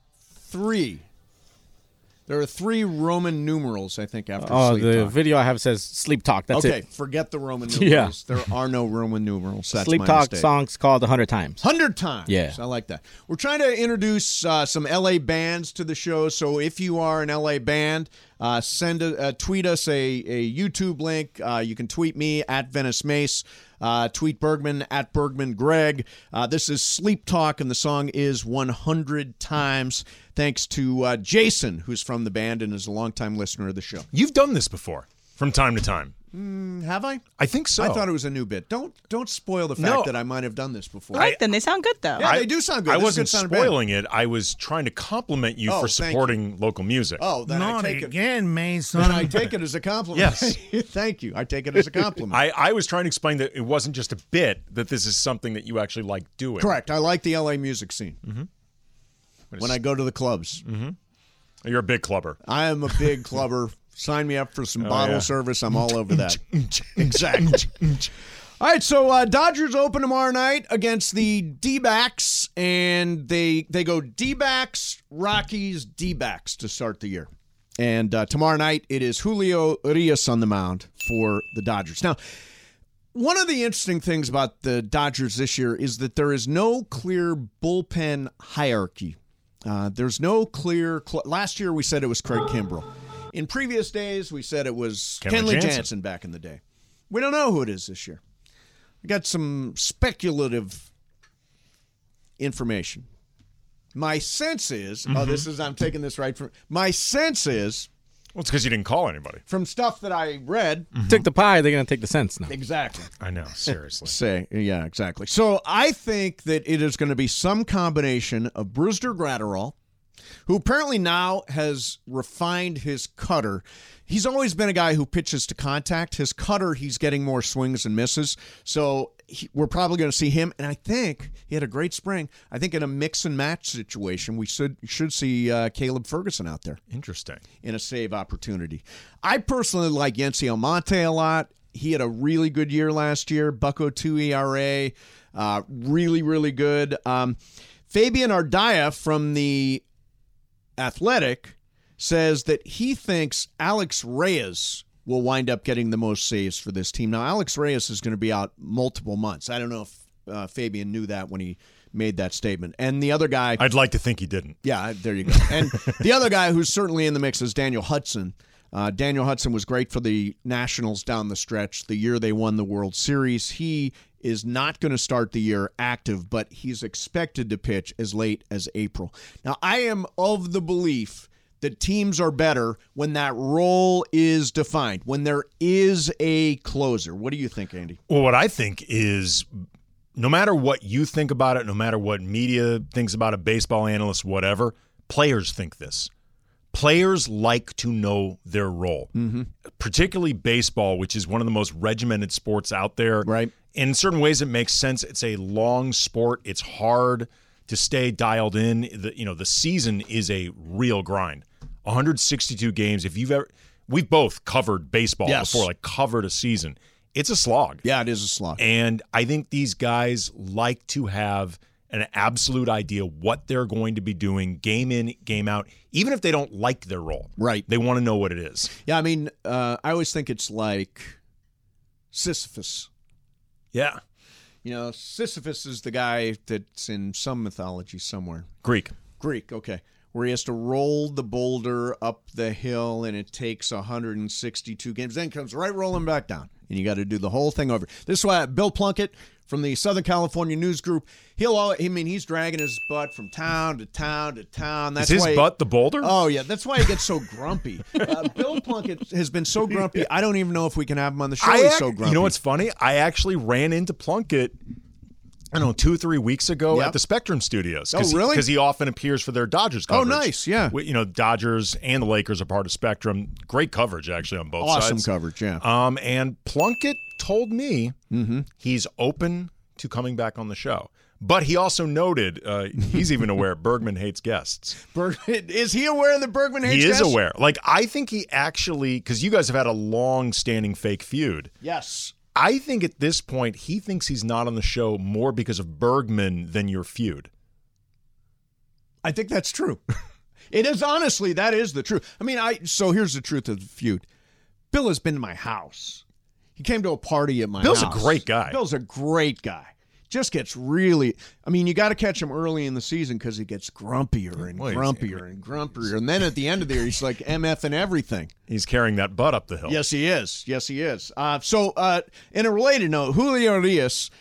three. There are three Roman numerals, I think, after Oh, Sleep the Talk. video I have says Sleep Talk. That's okay, it. forget the Roman Yeah. numerals. There are no Roman numerals. That's Sleep my Talk mistake. songs called a hundred times. Hundred times. Yeah. I like that. We're trying to introduce uh, some L A bands to the show. So if you are an L A band, uh, send a, uh, tweet us a, a YouTube link. Uh, you can tweet me at Venice Mace. Uh, tweet Bergman at Bergman Greg. Uh, this is Sleep Talk, and the song is one hundred times. Thanks to uh, Jason, who's from the band and is a longtime listener of the show. You've done this before from time to time. Mm, have I? I think so. I thought it was a new bit. Don't don't spoil the fact No. that I might have done this before. I like them. They sound good, though. Yeah, they do sound good. I This is wasn't good sounding band. spoiling it. I was trying to compliment you Oh, for thank supporting local music. Oh, then I Not take it again, Mason. Then I take it as a compliment. Yes. Thank you. I take it as a compliment. I, I was trying to explain that it wasn't just a bit, that this is something that you actually like doing. Correct. I like the L A music scene. Mm-hmm. When I go to the clubs. Mm-hmm. You're a big clubber. I am a big clubber. Sign me up for some Oh, bottle yeah. service. I'm all over that. Exactly. All right, so uh, Dodgers open tomorrow night against the D-backs, and they they go D-backs, Rockies, D-backs to start the year. And uh, tomorrow night, it is Julio Urias on the mound for the Dodgers. Now, one of the interesting things about the Dodgers this year is that there is no clear bullpen hierarchy. Uh, there's no clear... Cl- Last year, we said it was Craig Kimbrell. In previous days, we said it was Kenley Kenley Jansen. Jansen back in the day. We don't know who it is this year. We got some speculative information. My sense is, oh, this is, I'm taking this right from, my sense is, Well, it's because you didn't call anybody. from stuff that I read, Take the pie, they're going to take the cents now. exactly. I know, seriously. Say, yeah, exactly. So I think that it is going to be some combination of Brewster Gratterall, who apparently now has refined his cutter. He's always been a guy who pitches to contact. His cutter, he's getting more swings and misses. So he, we're probably going to see him. And I think he had a great spring. I think in a mix and match situation, we should should see uh, Caleb Ferguson out there. Interesting. In a save opportunity. I personally like Yency Almonte a lot. He had a really good year last year. Bucko two E R A. Uh, really, really good. Um, Fabian Ardaya from the Athletic says that he thinks Alex Reyes will wind up getting the most saves for this team. Now, Alex Reyes is going to be out multiple months. I don't know if uh, Fabian knew that when he made that statement. And the other guy... I'd like to think he didn't. Yeah, there you go. And the other guy who's certainly in the mix is Daniel Hudson. Uh, Daniel Hudson was great for the Nationals down the stretch the year they won the World Series. He is not going to start the year active, but he's expected to pitch as late as April. Now, I am of the belief that teams are better when that role is defined, when there is a closer. What do you think, Andy? Well, what I think is no matter what you think about it, no matter what media thinks about it, baseball analysts, whatever, players think this. Players like to know their role, mm-hmm. particularly baseball, which is one of the most regimented sports out there. Right. In certain ways, it makes sense. It's a long sport. It's hard to stay dialed in. The, you know, the season is a real grind. one hundred sixty-two games. If you've ever, we've both covered baseball Yes. before, like covered a season. It's a slog. Yeah, it is a slog. And I think these guys like to have an absolute idea what they're going to be doing game in, game out, even if they don't like their role. Right. They want to know what it is. Yeah, I mean, uh, I always think it's like Sisyphus. Yeah. You know, Sisyphus is the guy that's in some mythology somewhere. Greek. Greek, okay. Where he has to roll the boulder up the hill, and it takes one hundred sixty-two games. Then comes right rolling back down, and you got to do the whole thing over. This is why Bill Plunkett from the Southern California News Group, he'll always, I mean, he's dragging his butt from town to town to town. That's is his why he- butt the boulder? Oh, yeah. That's why he gets so grumpy. Uh, Bill Plunkett has been so grumpy, I don't even know if we can have him on the show. I He's ac- so grumpy. You know what's funny? I actually ran into Plunkett, I don't know, two or three weeks ago Yep. at the Spectrum Studios. Oh, really? Because he often appears for their Dodgers Oh, coverage. nice, yeah. We- You know, Dodgers and the Lakers are part of Spectrum. Great coverage, actually, on both Awesome sides. coverage, yeah. Um, and Plunkett told me Mm-hmm. he's open to coming back on the show. But he also noted, uh, he's even aware Bergman hates guests. Bergman, is he aware that Bergman hates He is guests? aware. Like, I think he actually, because you guys have had a long-standing fake feud. Yes. I think at this point, he thinks he's not on the show more because of Bergman than your feud. I think that's true. It is, honestly, that is the truth. I mean, I so here's the truth of the feud. Bill has been to my house. He came to a party at my Bill's house. a great guy. Bill's a great guy. Just gets really, I mean, you got to catch him early in the season because he gets grumpier and Well, he's- grumpier and grumpier. And then at the end of the year, he's like M F and everything. He's carrying that butt up the hill. Yes, he is. Yes, he is. Uh, so, uh, in a related note, Julio Urias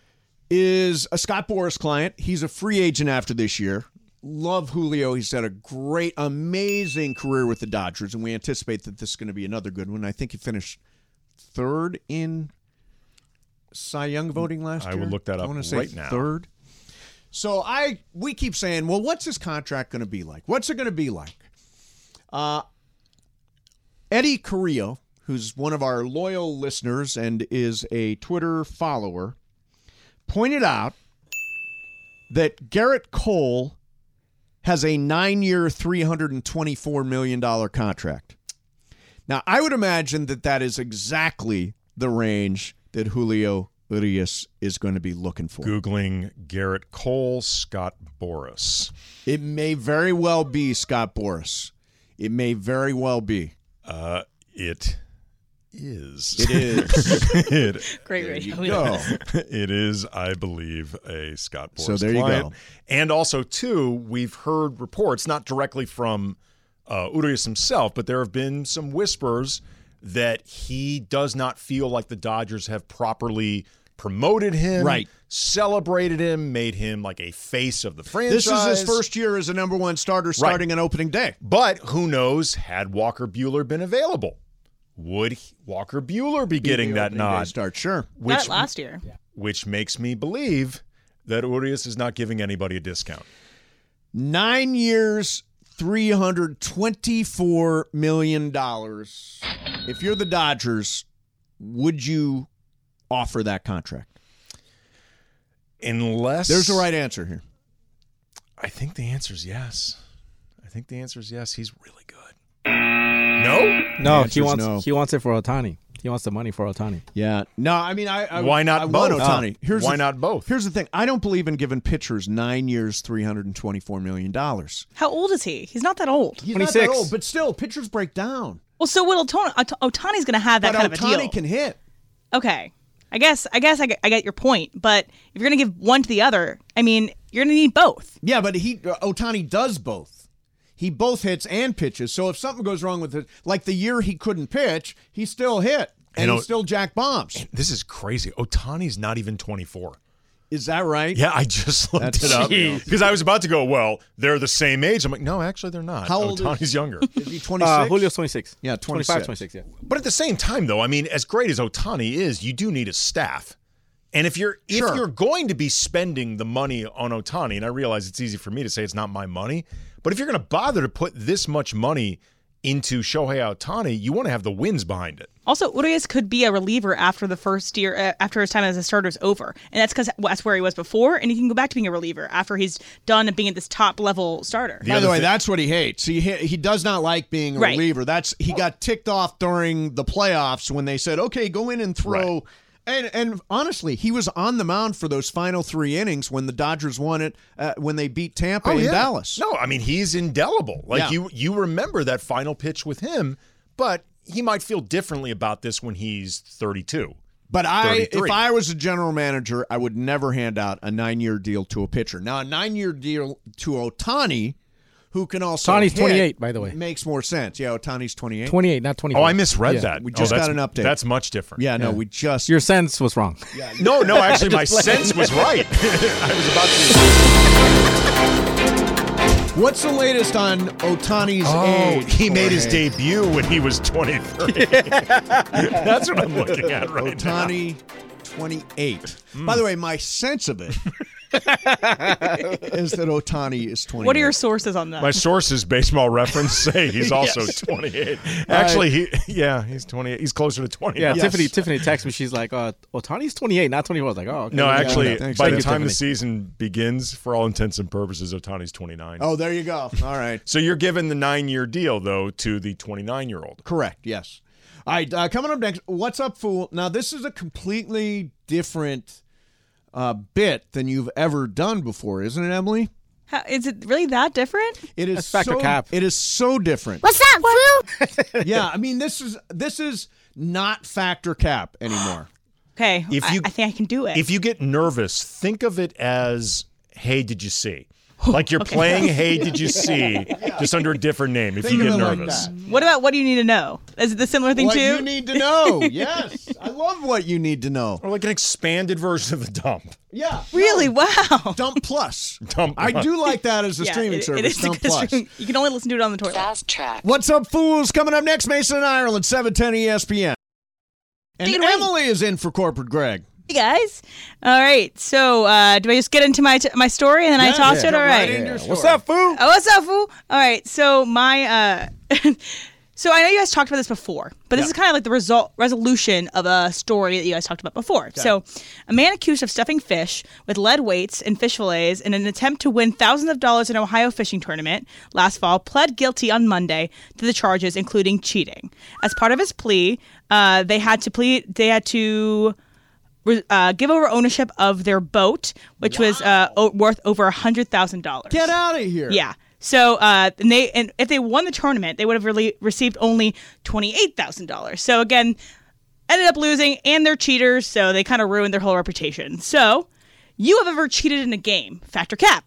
is a Scott Boras client. He's a free agent after this year. Love Julio. He's had a great, amazing career with the Dodgers, and we anticipate that this is going to be another good one. I think he finished third in Cy Young voting last I year. would look that I up wanna say right now. Third. So I we keep saying, well, what's his contract going to be like? What's it going to be like? Uh, Eddie Carrillo, who's one of our loyal listeners and is a Twitter follower, pointed out that Garrett Cole has a nine-year, three hundred twenty-four million dollars contract. Now, I would imagine that that is exactly the range that Julio Urias is going to be looking for. Googling Garrett Cole, Scott Boras. It may very well be Scott Boras. It may very well be. Uh, it is. It is. it, Great There radio. you go. it is, I believe, a Scott Boras So there you client. go. And also, too, we've heard reports, not directly from uh, Urias himself, but there have been some whispers that he does not feel like the Dodgers have properly promoted him, Right. celebrated him, made him like a face of the franchise. This is his first year as a number one starter starting on opening day. But who knows, had Walker Buehler been available, would he- Walker Buehler be getting the that opening day nod? start, sure. Got it last year. Which makes me believe that Urias is not giving anybody a discount. Nine years, three hundred twenty-four million dollars. If you're the Dodgers, would you offer that contract? Unless There's the right answer here. I think the answer is yes. I think the answer is yes. He's really good. No? No, The he answer's wants no. he wants it for Otani. He wants the money for Otani. Yeah. No, I mean, I, I Why not I want both? Ohtani. Oh. Here's Why the, not both? Here's the thing. I don't believe in giving pitchers nine years, three hundred twenty-four million dollars. How old is he? He's not that old. He's not that old, but still, pitchers break down. Well, so will Otani, Ot- Otani's going to have that But kind of a deal. Ohtani can hit. Okay. I guess I guess I get, I get your point, but if you're going to give one to the other, I mean, you're going to need both. Yeah, but he uh, Ohtani does both. He both hits and pitches. So if something goes wrong with it, like the year he couldn't pitch, he still hit and And he O- still jacked bombs. This is crazy. Otani's not even twenty-four. Is that right? Yeah, I just looked That's- it up Jeez. because I was about to go, well, they're the same age. I'm like, no, actually, they're not. How old is- Otani's younger. Is he twenty-six? Uh, Julio's twenty-six. Yeah, twenty-five, twenty-six. twenty-six, yeah. But at the same time, though, I mean, as great as Otani is, you do need a staff. And if you're if Sure. you're going to be spending the money on Otani, and I realize it's easy for me to say it's not my money, but if you're going to bother to put this much money into Shohei Ohtani, you want to have the wins behind it. Also, Urias could be a reliever after the first year, uh, after his time as a starter is over. And that's because that's where he was before, and he can go back to being a reliever after he's done being at this top-level starter. By the way, that's what he hates. He he does not like being a Right. reliever. That's He got ticked off during the playoffs when they said, okay, go in and throw. Right. And and honestly, he was on the mound for those final three innings when the Dodgers won it, uh, when they beat Tampa Oh, in yeah. Dallas. No, I mean, he's indelible. Like, Yeah. you you remember that final pitch with him, but he might feel differently about this when he's thirty-two. But I, if thirty-three. I was a general manager, I would never hand out a nine-year deal to a pitcher. Now, a nine-year deal to Ohtani, who can also Ohtani's hit, twenty-eight, by the way. makes more sense. Yeah, Ohtani's twenty-eight. twenty-eight, not twenty-four. Oh, I misread Yeah. that. We just Oh, got that's- an update. That's much different. Yeah, no, we just. Your sense was wrong. No, no, actually, my Just playing. sense was right. I was about to. What's the latest on Ohtani's Oh, age? he made his Jorge? debut when he was twenty-three. That's what I'm looking at right Ohtani, twenty-eight. Hmm. By the way, my sense of it is that Ohtani is twenty-eight. What are your sources on that? now. My sources, Baseball Reference, say he's also Yes. twenty-eight. Actually, he yeah, he's twenty-eight. He's closer to twenty. Yeah, Yes. Tiffany. Tiffany texted me. She's like, uh, "Otani's twenty-eight, not twenty-one." I was like, "Oh, okay." No, Yeah, actually, yeah. Thanks. by Thank the you, time the Tiffany. season begins, for all intents and purposes, Ohtani's twenty-nine. Oh, there you go. All right. So you're giving the nine-year deal, though, to the twenty-nine-year-old. Correct, yes. All right, uh, coming up next, What's Up, Fool? Now, this is a completely different uh, bit than you've ever done before, isn't it, Emily? How, is it really that different? It is That's Factor so, Cap. It is so different. What's up, fool? Yeah, I mean, this is this is not Factor Cap anymore. Okay, If I, you- I think I can do it. If you get nervous, think of it as, hey, did you see? Like you're playing Hey, Did You See? Just under a different name if Think you of get it like nervous. that. What about what do you need to know? Is it the similar thing What too? you need to know. Yes. I love what you need to know. Or like an expanded version of the dump. Yeah. Really? Wow. Dump Plus. Dump I Plus. do like that as a Yeah, streaming it- service. it is a Dump good Plus. stream- You can only listen to it on the toilet. Fast track. What's Up, Fools? Coming up next, Mason and Ireland, seven ten E S P N. And Take it away. Emily is in for Corporate Greg. Hey guys. All right. So, uh, do I just get into my t- my story and then I Yeah, toss yeah. it? All Jump right. right into your What's story. up, fool? Oh, what's up, fool? All right. So my uh, so I know you guys talked about this before, but this Yeah. is kind of like the result resolution of a story that you guys talked about before. So, a man accused of stuffing fish with lead weights and fish fillets in an attempt to win thousands of dollars in an Ohio fishing tournament last fall pled guilty on Monday to the charges, including cheating. As part of his plea, uh, they had to plead. They had to. Uh, give over ownership of their boat, which was uh, o- worth over a hundred thousand dollars. Get out of here. Yeah. So, uh, and they and if they won the tournament, they would have really received only twenty eight thousand dollars. So again, ended up losing, and they're cheaters, so they kind of ruined their whole reputation. So, you have ever cheated in a game? Factor Cap,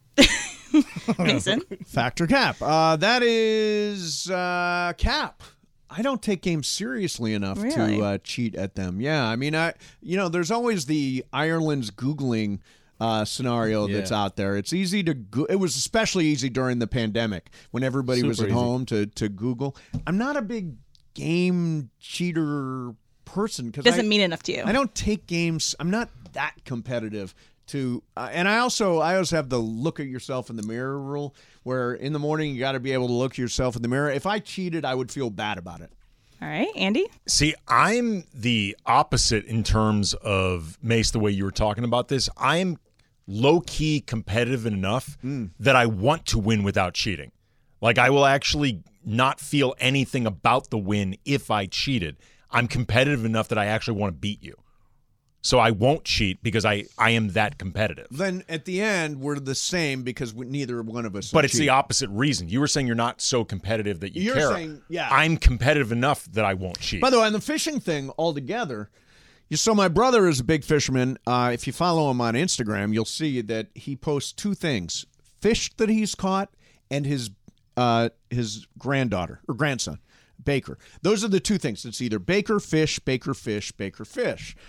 Mason. Factor Cap. Uh, that is uh, Cap. I don't take games seriously enough Really? to uh, cheat at them. Yeah, I mean, I you know, there's always the Ireland's Googling uh, scenario that's Yeah. out there. It's easy to go- it was especially easy during the pandemic when everybody was Super at easy. home to to Google. I'm not a big game cheater person because Doesn't mean enough to you. I don't take games. I'm not that competitive to, uh, and I also I always have the look at yourself in the mirror rule, where in the morning you got to be able to look at yourself in the mirror. If I cheated, I would feel bad about it. All right, Andy. See, I'm the opposite in terms of, Mace, the way you were talking about this. I'm low-key competitive enough that I want to win without cheating. Like, I will actually not feel anything about the win if I cheated. I'm competitive enough that I actually want to beat you. So I won't cheat because I, I am that competitive. Then at the end, we're the same because we, neither one of us. But will it's cheat. the opposite reason. You were saying you're not so competitive that you You're care. saying- yeah. I'm competitive enough that I won't cheat. By the way, on the fishing thing altogether, you so my brother is a big fisherman. Uh, if you follow him on Instagram, you'll see that he posts two things: fish that he's caught and his uh, his granddaughter or grandson, Baker. Those are the two things. It's either Baker fish, Baker fish, Baker fish.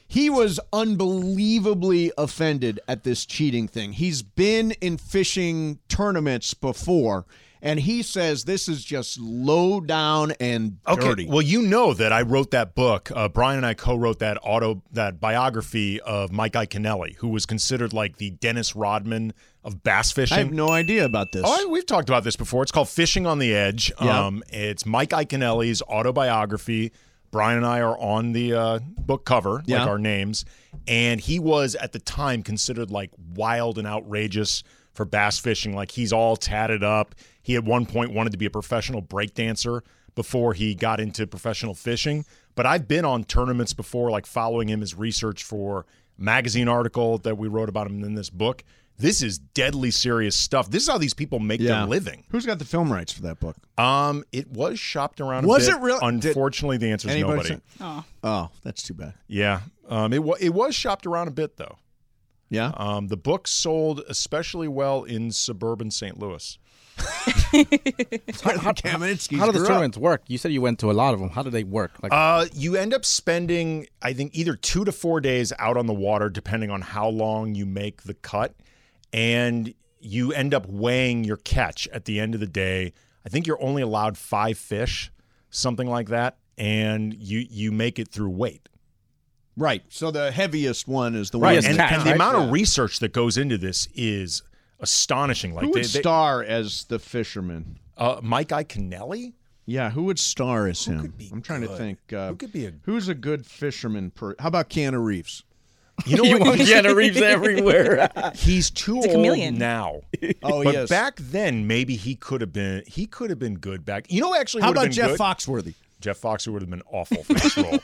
He was unbelievably offended at this cheating thing. He's been in fishing tournaments before, and he says this is just low down and Okay, dirty. well, you know that I wrote that book. Uh, Brian and I co-wrote that auto that biography of Mike Iaconelli, who was considered like the Dennis Rodman of bass fishing. I have no idea about this. Oh, we've talked about this before. It's called Fishing on the Edge. Yeah. Um, it's Mike Iaconelli's autobiography. Brian and I are on the uh, book cover, Yeah. like our names, and he was at the time considered like wild and outrageous for bass fishing. Like he's all tatted up. He at one point wanted to be a professional breakdancer before he got into professional fishing. But I've been on tournaments before, like following him as research for a magazine article that we wrote about him in this book. This is deadly serious stuff. This is how these people make Yeah. their living. Who's got the film rights for that book? Um, it was shopped around. A Was bit. it real- Unfortunately, the answer is Anybody nobody. say- Oh. Oh, that's too bad. Yeah, um, it was it was shopped around a bit though. Yeah, um, the book sold especially well in suburban Saint Louis. How, how, how do the tournaments work? You said you went to a lot of them. How do they work? Like, Uh, you end up spending, I think, either two to four days out on the water, depending on how long you make the cut, and you end up weighing your catch at the end of the day. I think you're only allowed five fish, something like that, and you you make it through weight. Right. So the heaviest one is the Right, one. and, that and the counts. amount Yeah. of research that goes into this is astonishing. Like Who would they, they- star as the fisherman? Uh, Mike Iaconelli? Yeah, who would star as him? could be I'm trying to good? think. Uh, Who could be a- Who's a good fisherman? Per- How about Keanu Reeves? You know You what? want Keanu Reeves everywhere. He's too He's a old chameleon. now. Oh, but yes. back then, maybe he could have been. He could have been good back. You know, actually, How would have about been Jeff good? Foxworthy? Jeff Foxworthy would have been awful for this role.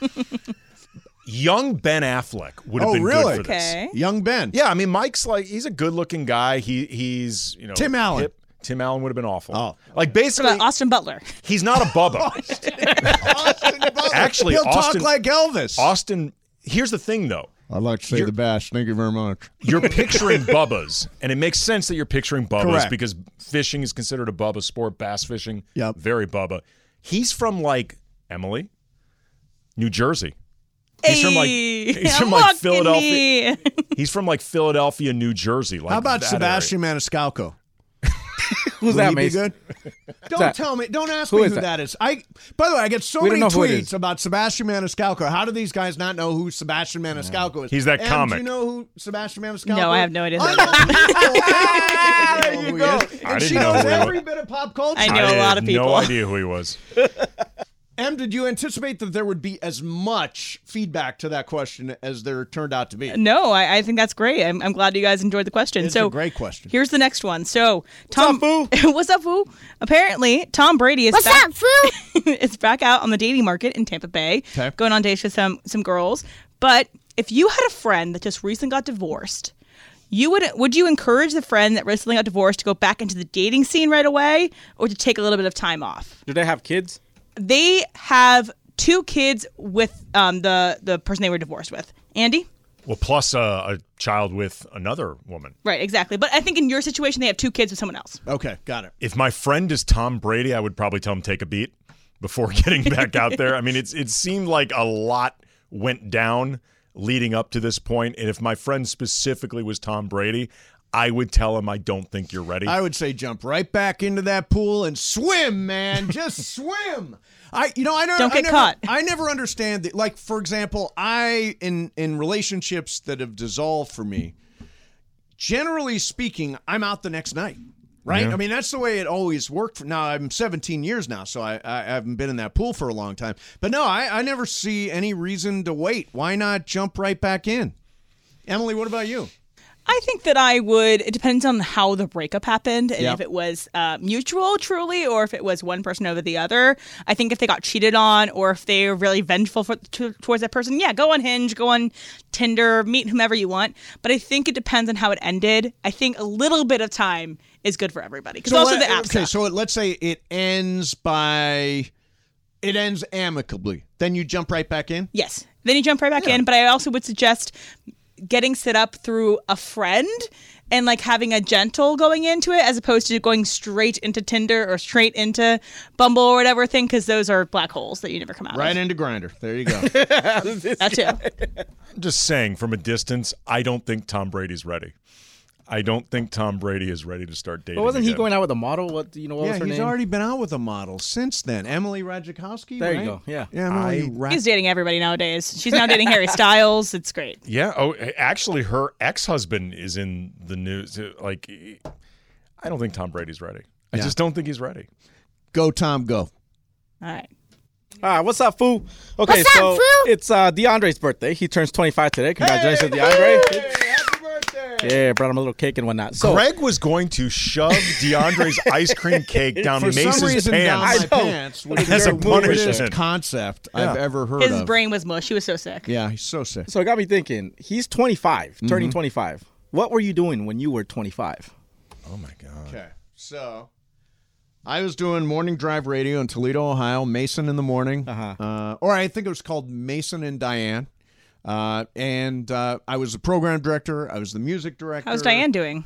Young Ben Affleck would have Oh, been really? good for Okay. this. Young Ben. Yeah, I mean, Mike's like he's a good-looking guy. He he's you know Tim Allen. hip. Tim Allen would have been awful. Oh. Like What basically, about Austin Butler? he's not a Bubba. Actually, He'll Austin, talk like Elvis. Austin. Here's the thing, though. I'd like to say You're- the bash. Thank you very much. You're picturing Bubbas, and it makes sense that you're picturing Bubbas Correct. because fishing is considered a Bubba sport. Bass fishing, Yep. very Bubba. He's from like Emily, New Jersey. He's from like Hey, he's from look like at Philadelphia. me. He's from like Philadelphia, New Jersey. Like How about that Sebastian Maniscalco? who's Would that, he be Mace? good? Don't that? tell me. Don't ask Who me is who that? that is. I. By the way, I get so We don't many know who it tweets is. about Sebastian Maniscalco. How do these guys not know who Sebastian Maniscalco is? He's that Em, comic. Do you know who Sebastian Maniscalco? No, I is? have no idea. I know people. There you you go. go. I And didn't she know knows who he every was. bit of pop culture. I know a had lot of people. No idea who he was. Em, did you anticipate that there would be as much feedback to that question as there turned out to be? No, I, I think that's great. I'm, I'm glad you guys enjoyed the question. It's so a great question. Here's the next one. So Tom, up, Foo? what's up, Foo? Apparently, Tom Brady is What's back. up, Foo? is back out on the dating market in Tampa Bay, Okay. going on dates with some some girls. But if you had a friend that just recently got divorced, you would would you encourage the friend that recently got divorced to go back into the dating scene right away, or to take a little bit of time off? Do they have kids? They have two kids with um, the the person they were divorced with. Andy? Well, plus uh, a child with another woman. Right, exactly. But I think in your situation, they have two kids with someone else. Okay, got it. If my friend is Tom Brady, I would probably tell him take a beat before getting back out there. I mean, it's it seemed like a lot went down leading up to this point, and if my friend specifically was Tom Brady, I would tell him I don't think you're ready. I would say jump right back into that pool and swim, man. Just swim. I, you know, I don't. Don't I get never, caught. I never understand that. Like, for example, I in in relationships that have dissolved for me. Generally speaking, I'm out the next night. Right? Yeah. I mean, that's the way it always worked. For, now, I'm seventeen years now, so I, I haven't been in that pool for a long time. But no, I, I never see any reason to wait. Why not jump right back in? Emily, what about you? I think that I would, it depends on how the breakup happened and Yeah. if it was uh, mutual truly or if it was one person over the other. I think if they got cheated on or if they were really vengeful for, to, towards that person, yeah, go on Hinge, go on Tinder, meet whomever you want. But I think it depends on how it ended. I think a little bit of time is good for everybody. Because also let- the app Okay, stuff. so it, let's say it ends by, it ends amicably. Then you jump right back in? Yes. Then you jump right back in. But I also would suggest getting set up through a friend and like having a gentle going into it as opposed to going straight into Tinder or straight into Bumble or whatever thing, because those are black holes that you never come out Right of. into Grindr. There you go. That too. I'm just saying, from a distance, I don't think Tom Brady's ready. I don't think Tom Brady is ready to start dating. But wasn't he again. going out with a model? What do you know? What yeah, was her he's name? already been out with a model since then. Emily Ratajkowski. There you right? go, yeah. yeah Emily I- Ra- He's dating everybody nowadays. She's now dating Harry Styles. It's great. Yeah. Oh, actually, her ex-husband is in the news. Like, I don't think Tom Brady's ready. I Yeah. just don't think he's ready. Go, Tom, go. All right. All right, what's up, Foo? Okay, What's up, so Foo? it's uh, DeAndre's birthday. He turns twenty-five today. Congratulations, DeAndre. Yeah, brought him a little cake and whatnot. So Greg was going to shove DeAndre's ice cream cake down For Mace's some reason, pants down my I know. pants, which is as the a weirdest punishment. concept Yeah. I've ever heard His of. brain was mush. He was so sick. Yeah, he's so sick. So it got me thinking. He's twenty-five, turning Mhm. twenty-five. What were you doing when you were twenty-five? Oh my God. Okay, so I was doing morning drive radio in Toledo, Ohio, Mason in the morning, Uh-huh. uh, or I think it was called Mason and Diane. Uh, and uh, I was the program director. I was the music director. How's Diane doing?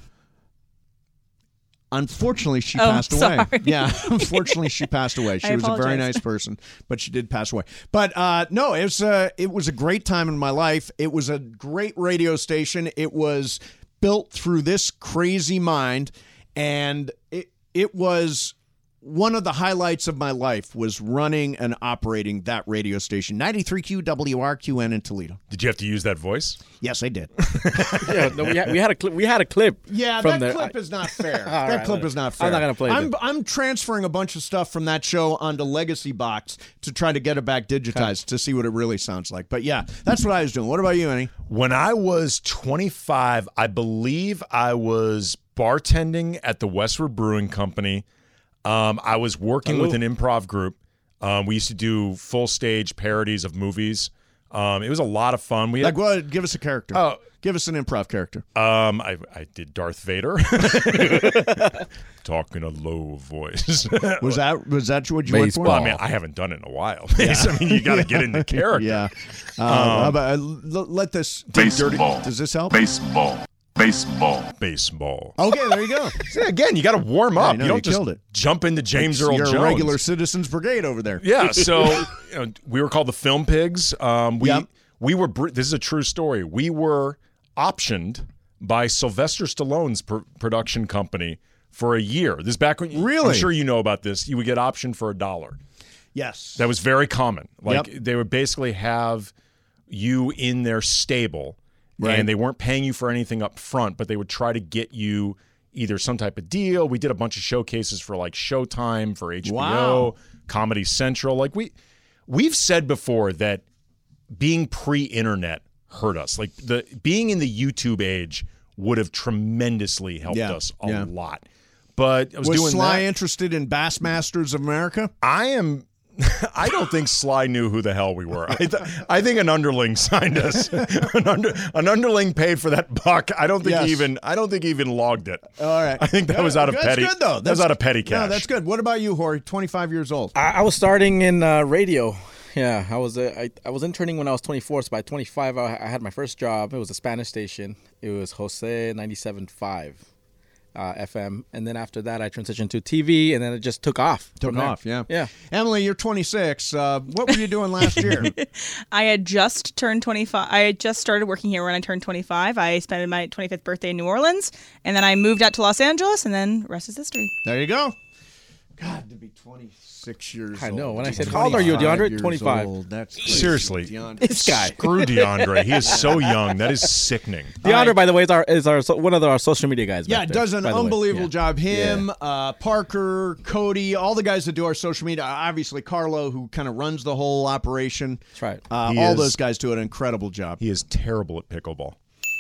Unfortunately, she Oh, passed away. sorry. Yeah, unfortunately, she passed away. She I was a very apologize. nice person, but she did pass away. But uh, no, it was uh, it was a great time in my life. It was a great radio station. It was built through this crazy mind, and it it was one of the highlights of my life was running and operating that radio station, ninety-three Q W R Q N in Toledo. Did you have to use that voice? Yes, I did. Yeah, no, we, had, we had a clip. We had a clip. Yeah, from that the, clip is not fair. All that right, clip whatever. is not fair. I'm not gonna play it. I'm, I'm transferring a bunch of stuff from that show onto Legacy Box to try to get it back digitized to see what it really sounds like. But yeah, that's what I was doing. What about you, Annie? When I was twenty-five, I believe I was bartending at the Westward Brewing Company. Um, I was working Hello. with an improv group. Um, we used to do full stage parodies of movies. Um, it was a lot of fun. We had, Like, what? Give us a character. Oh. Give us an improv character. Um, I, I did Darth Vader, talk in a low voice. Was that was that what you went for? Well, I mean, I haven't done it in a while. I mean, you got to get into character. Yeah. Uh, Um, how about, uh, l- let this Baseball. Does this help? Baseball. Baseball. Baseball. Okay, there you go. See, again, you got to warm Yeah, up. I know, you don't you just killed it. jump into James You're Earl a Jones. regular Citizens Brigade over there. Yeah, so you know, we were called the Film Pigs. Um, we Yep. we were. br- This is a true story. We were optioned by Sylvester Stallone's pr- production company for a year. This is back when Really? I'm sure you know about this. You would get optioned for a dollar. Yes. That was very common. Like Yep. they would basically have you in their stable, Right. and they weren't paying you for anything up front, but they would try to get you either some type of deal. We did a bunch of showcases for like Showtime, for H B O, Wow. Comedy Central. Like we we've said before that being pre-internet hurt us. Like the being in the YouTube age would have tremendously helped Yeah, us a yeah. lot. But I was, Was doing Sly that. interested in Bassmasters of America? I am. I don't think Sly knew who the hell we were. I, th- I think an underling signed us. an, under, an underling paid for that buck. I don't think Yes. he even. I don't think he even logged it. All right. I think that was out of that's petty. That's good, though. That was out of petty cash. No, that's good. What about you, Jorge? twenty-five years old. I, I was starting in uh, radio. Yeah, I was uh, I, I was interning when I was twenty-four. So by twenty-five, I, I had my first job. It was a Spanish station. It was Jose ninety-seven point five uh, F M, and then after that, I transitioned to T V, and then it just took off. Took from there. off, yeah. Yeah. Emily, you're twenty-six. Uh, what were you doing last year? I had just turned twenty-five. I had just started working here when I turned twenty-five. I spent my twenty-fifth birthday in New Orleans, and then I moved out to Los Angeles, and then rest is history. There you go. God, to be twenty-six years I old. know. When I to said, how old are you, twenty-five DeAndre? years twenty-five. old. That's crazy. Seriously. DeAndre. This guy. Screw DeAndre. He is so young. That is sickening. DeAndre, by the way, is our is our so- one of our social media guys. Yeah, back there, does an by the way. unbelievable Yeah. job. Him, uh, Parker, Cody, all the guys that do our social media. Obviously, Carlo, who kind of runs the whole operation. That's right. Uh, He all is- those guys do an incredible job. He is terrible at pickleball.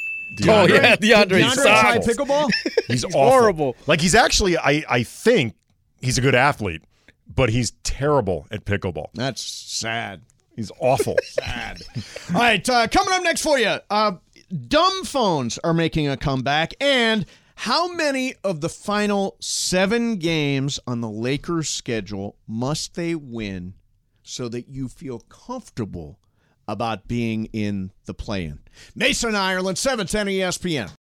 Oh yeah, DeAndre. DeAndre sucks. tried pickleball? He's, He's awful. horrible. Like he's actually, I, I think he's a good athlete, but he's terrible at pickleball. That's sad. He's awful. Sad. All right, uh, coming up next for you, uh, dumb phones are making a comeback, and how many of the final seven games on the Lakers' schedule must they win so that you feel comfortable about being in the play-in? Mason, Ireland, seven ten E S P N.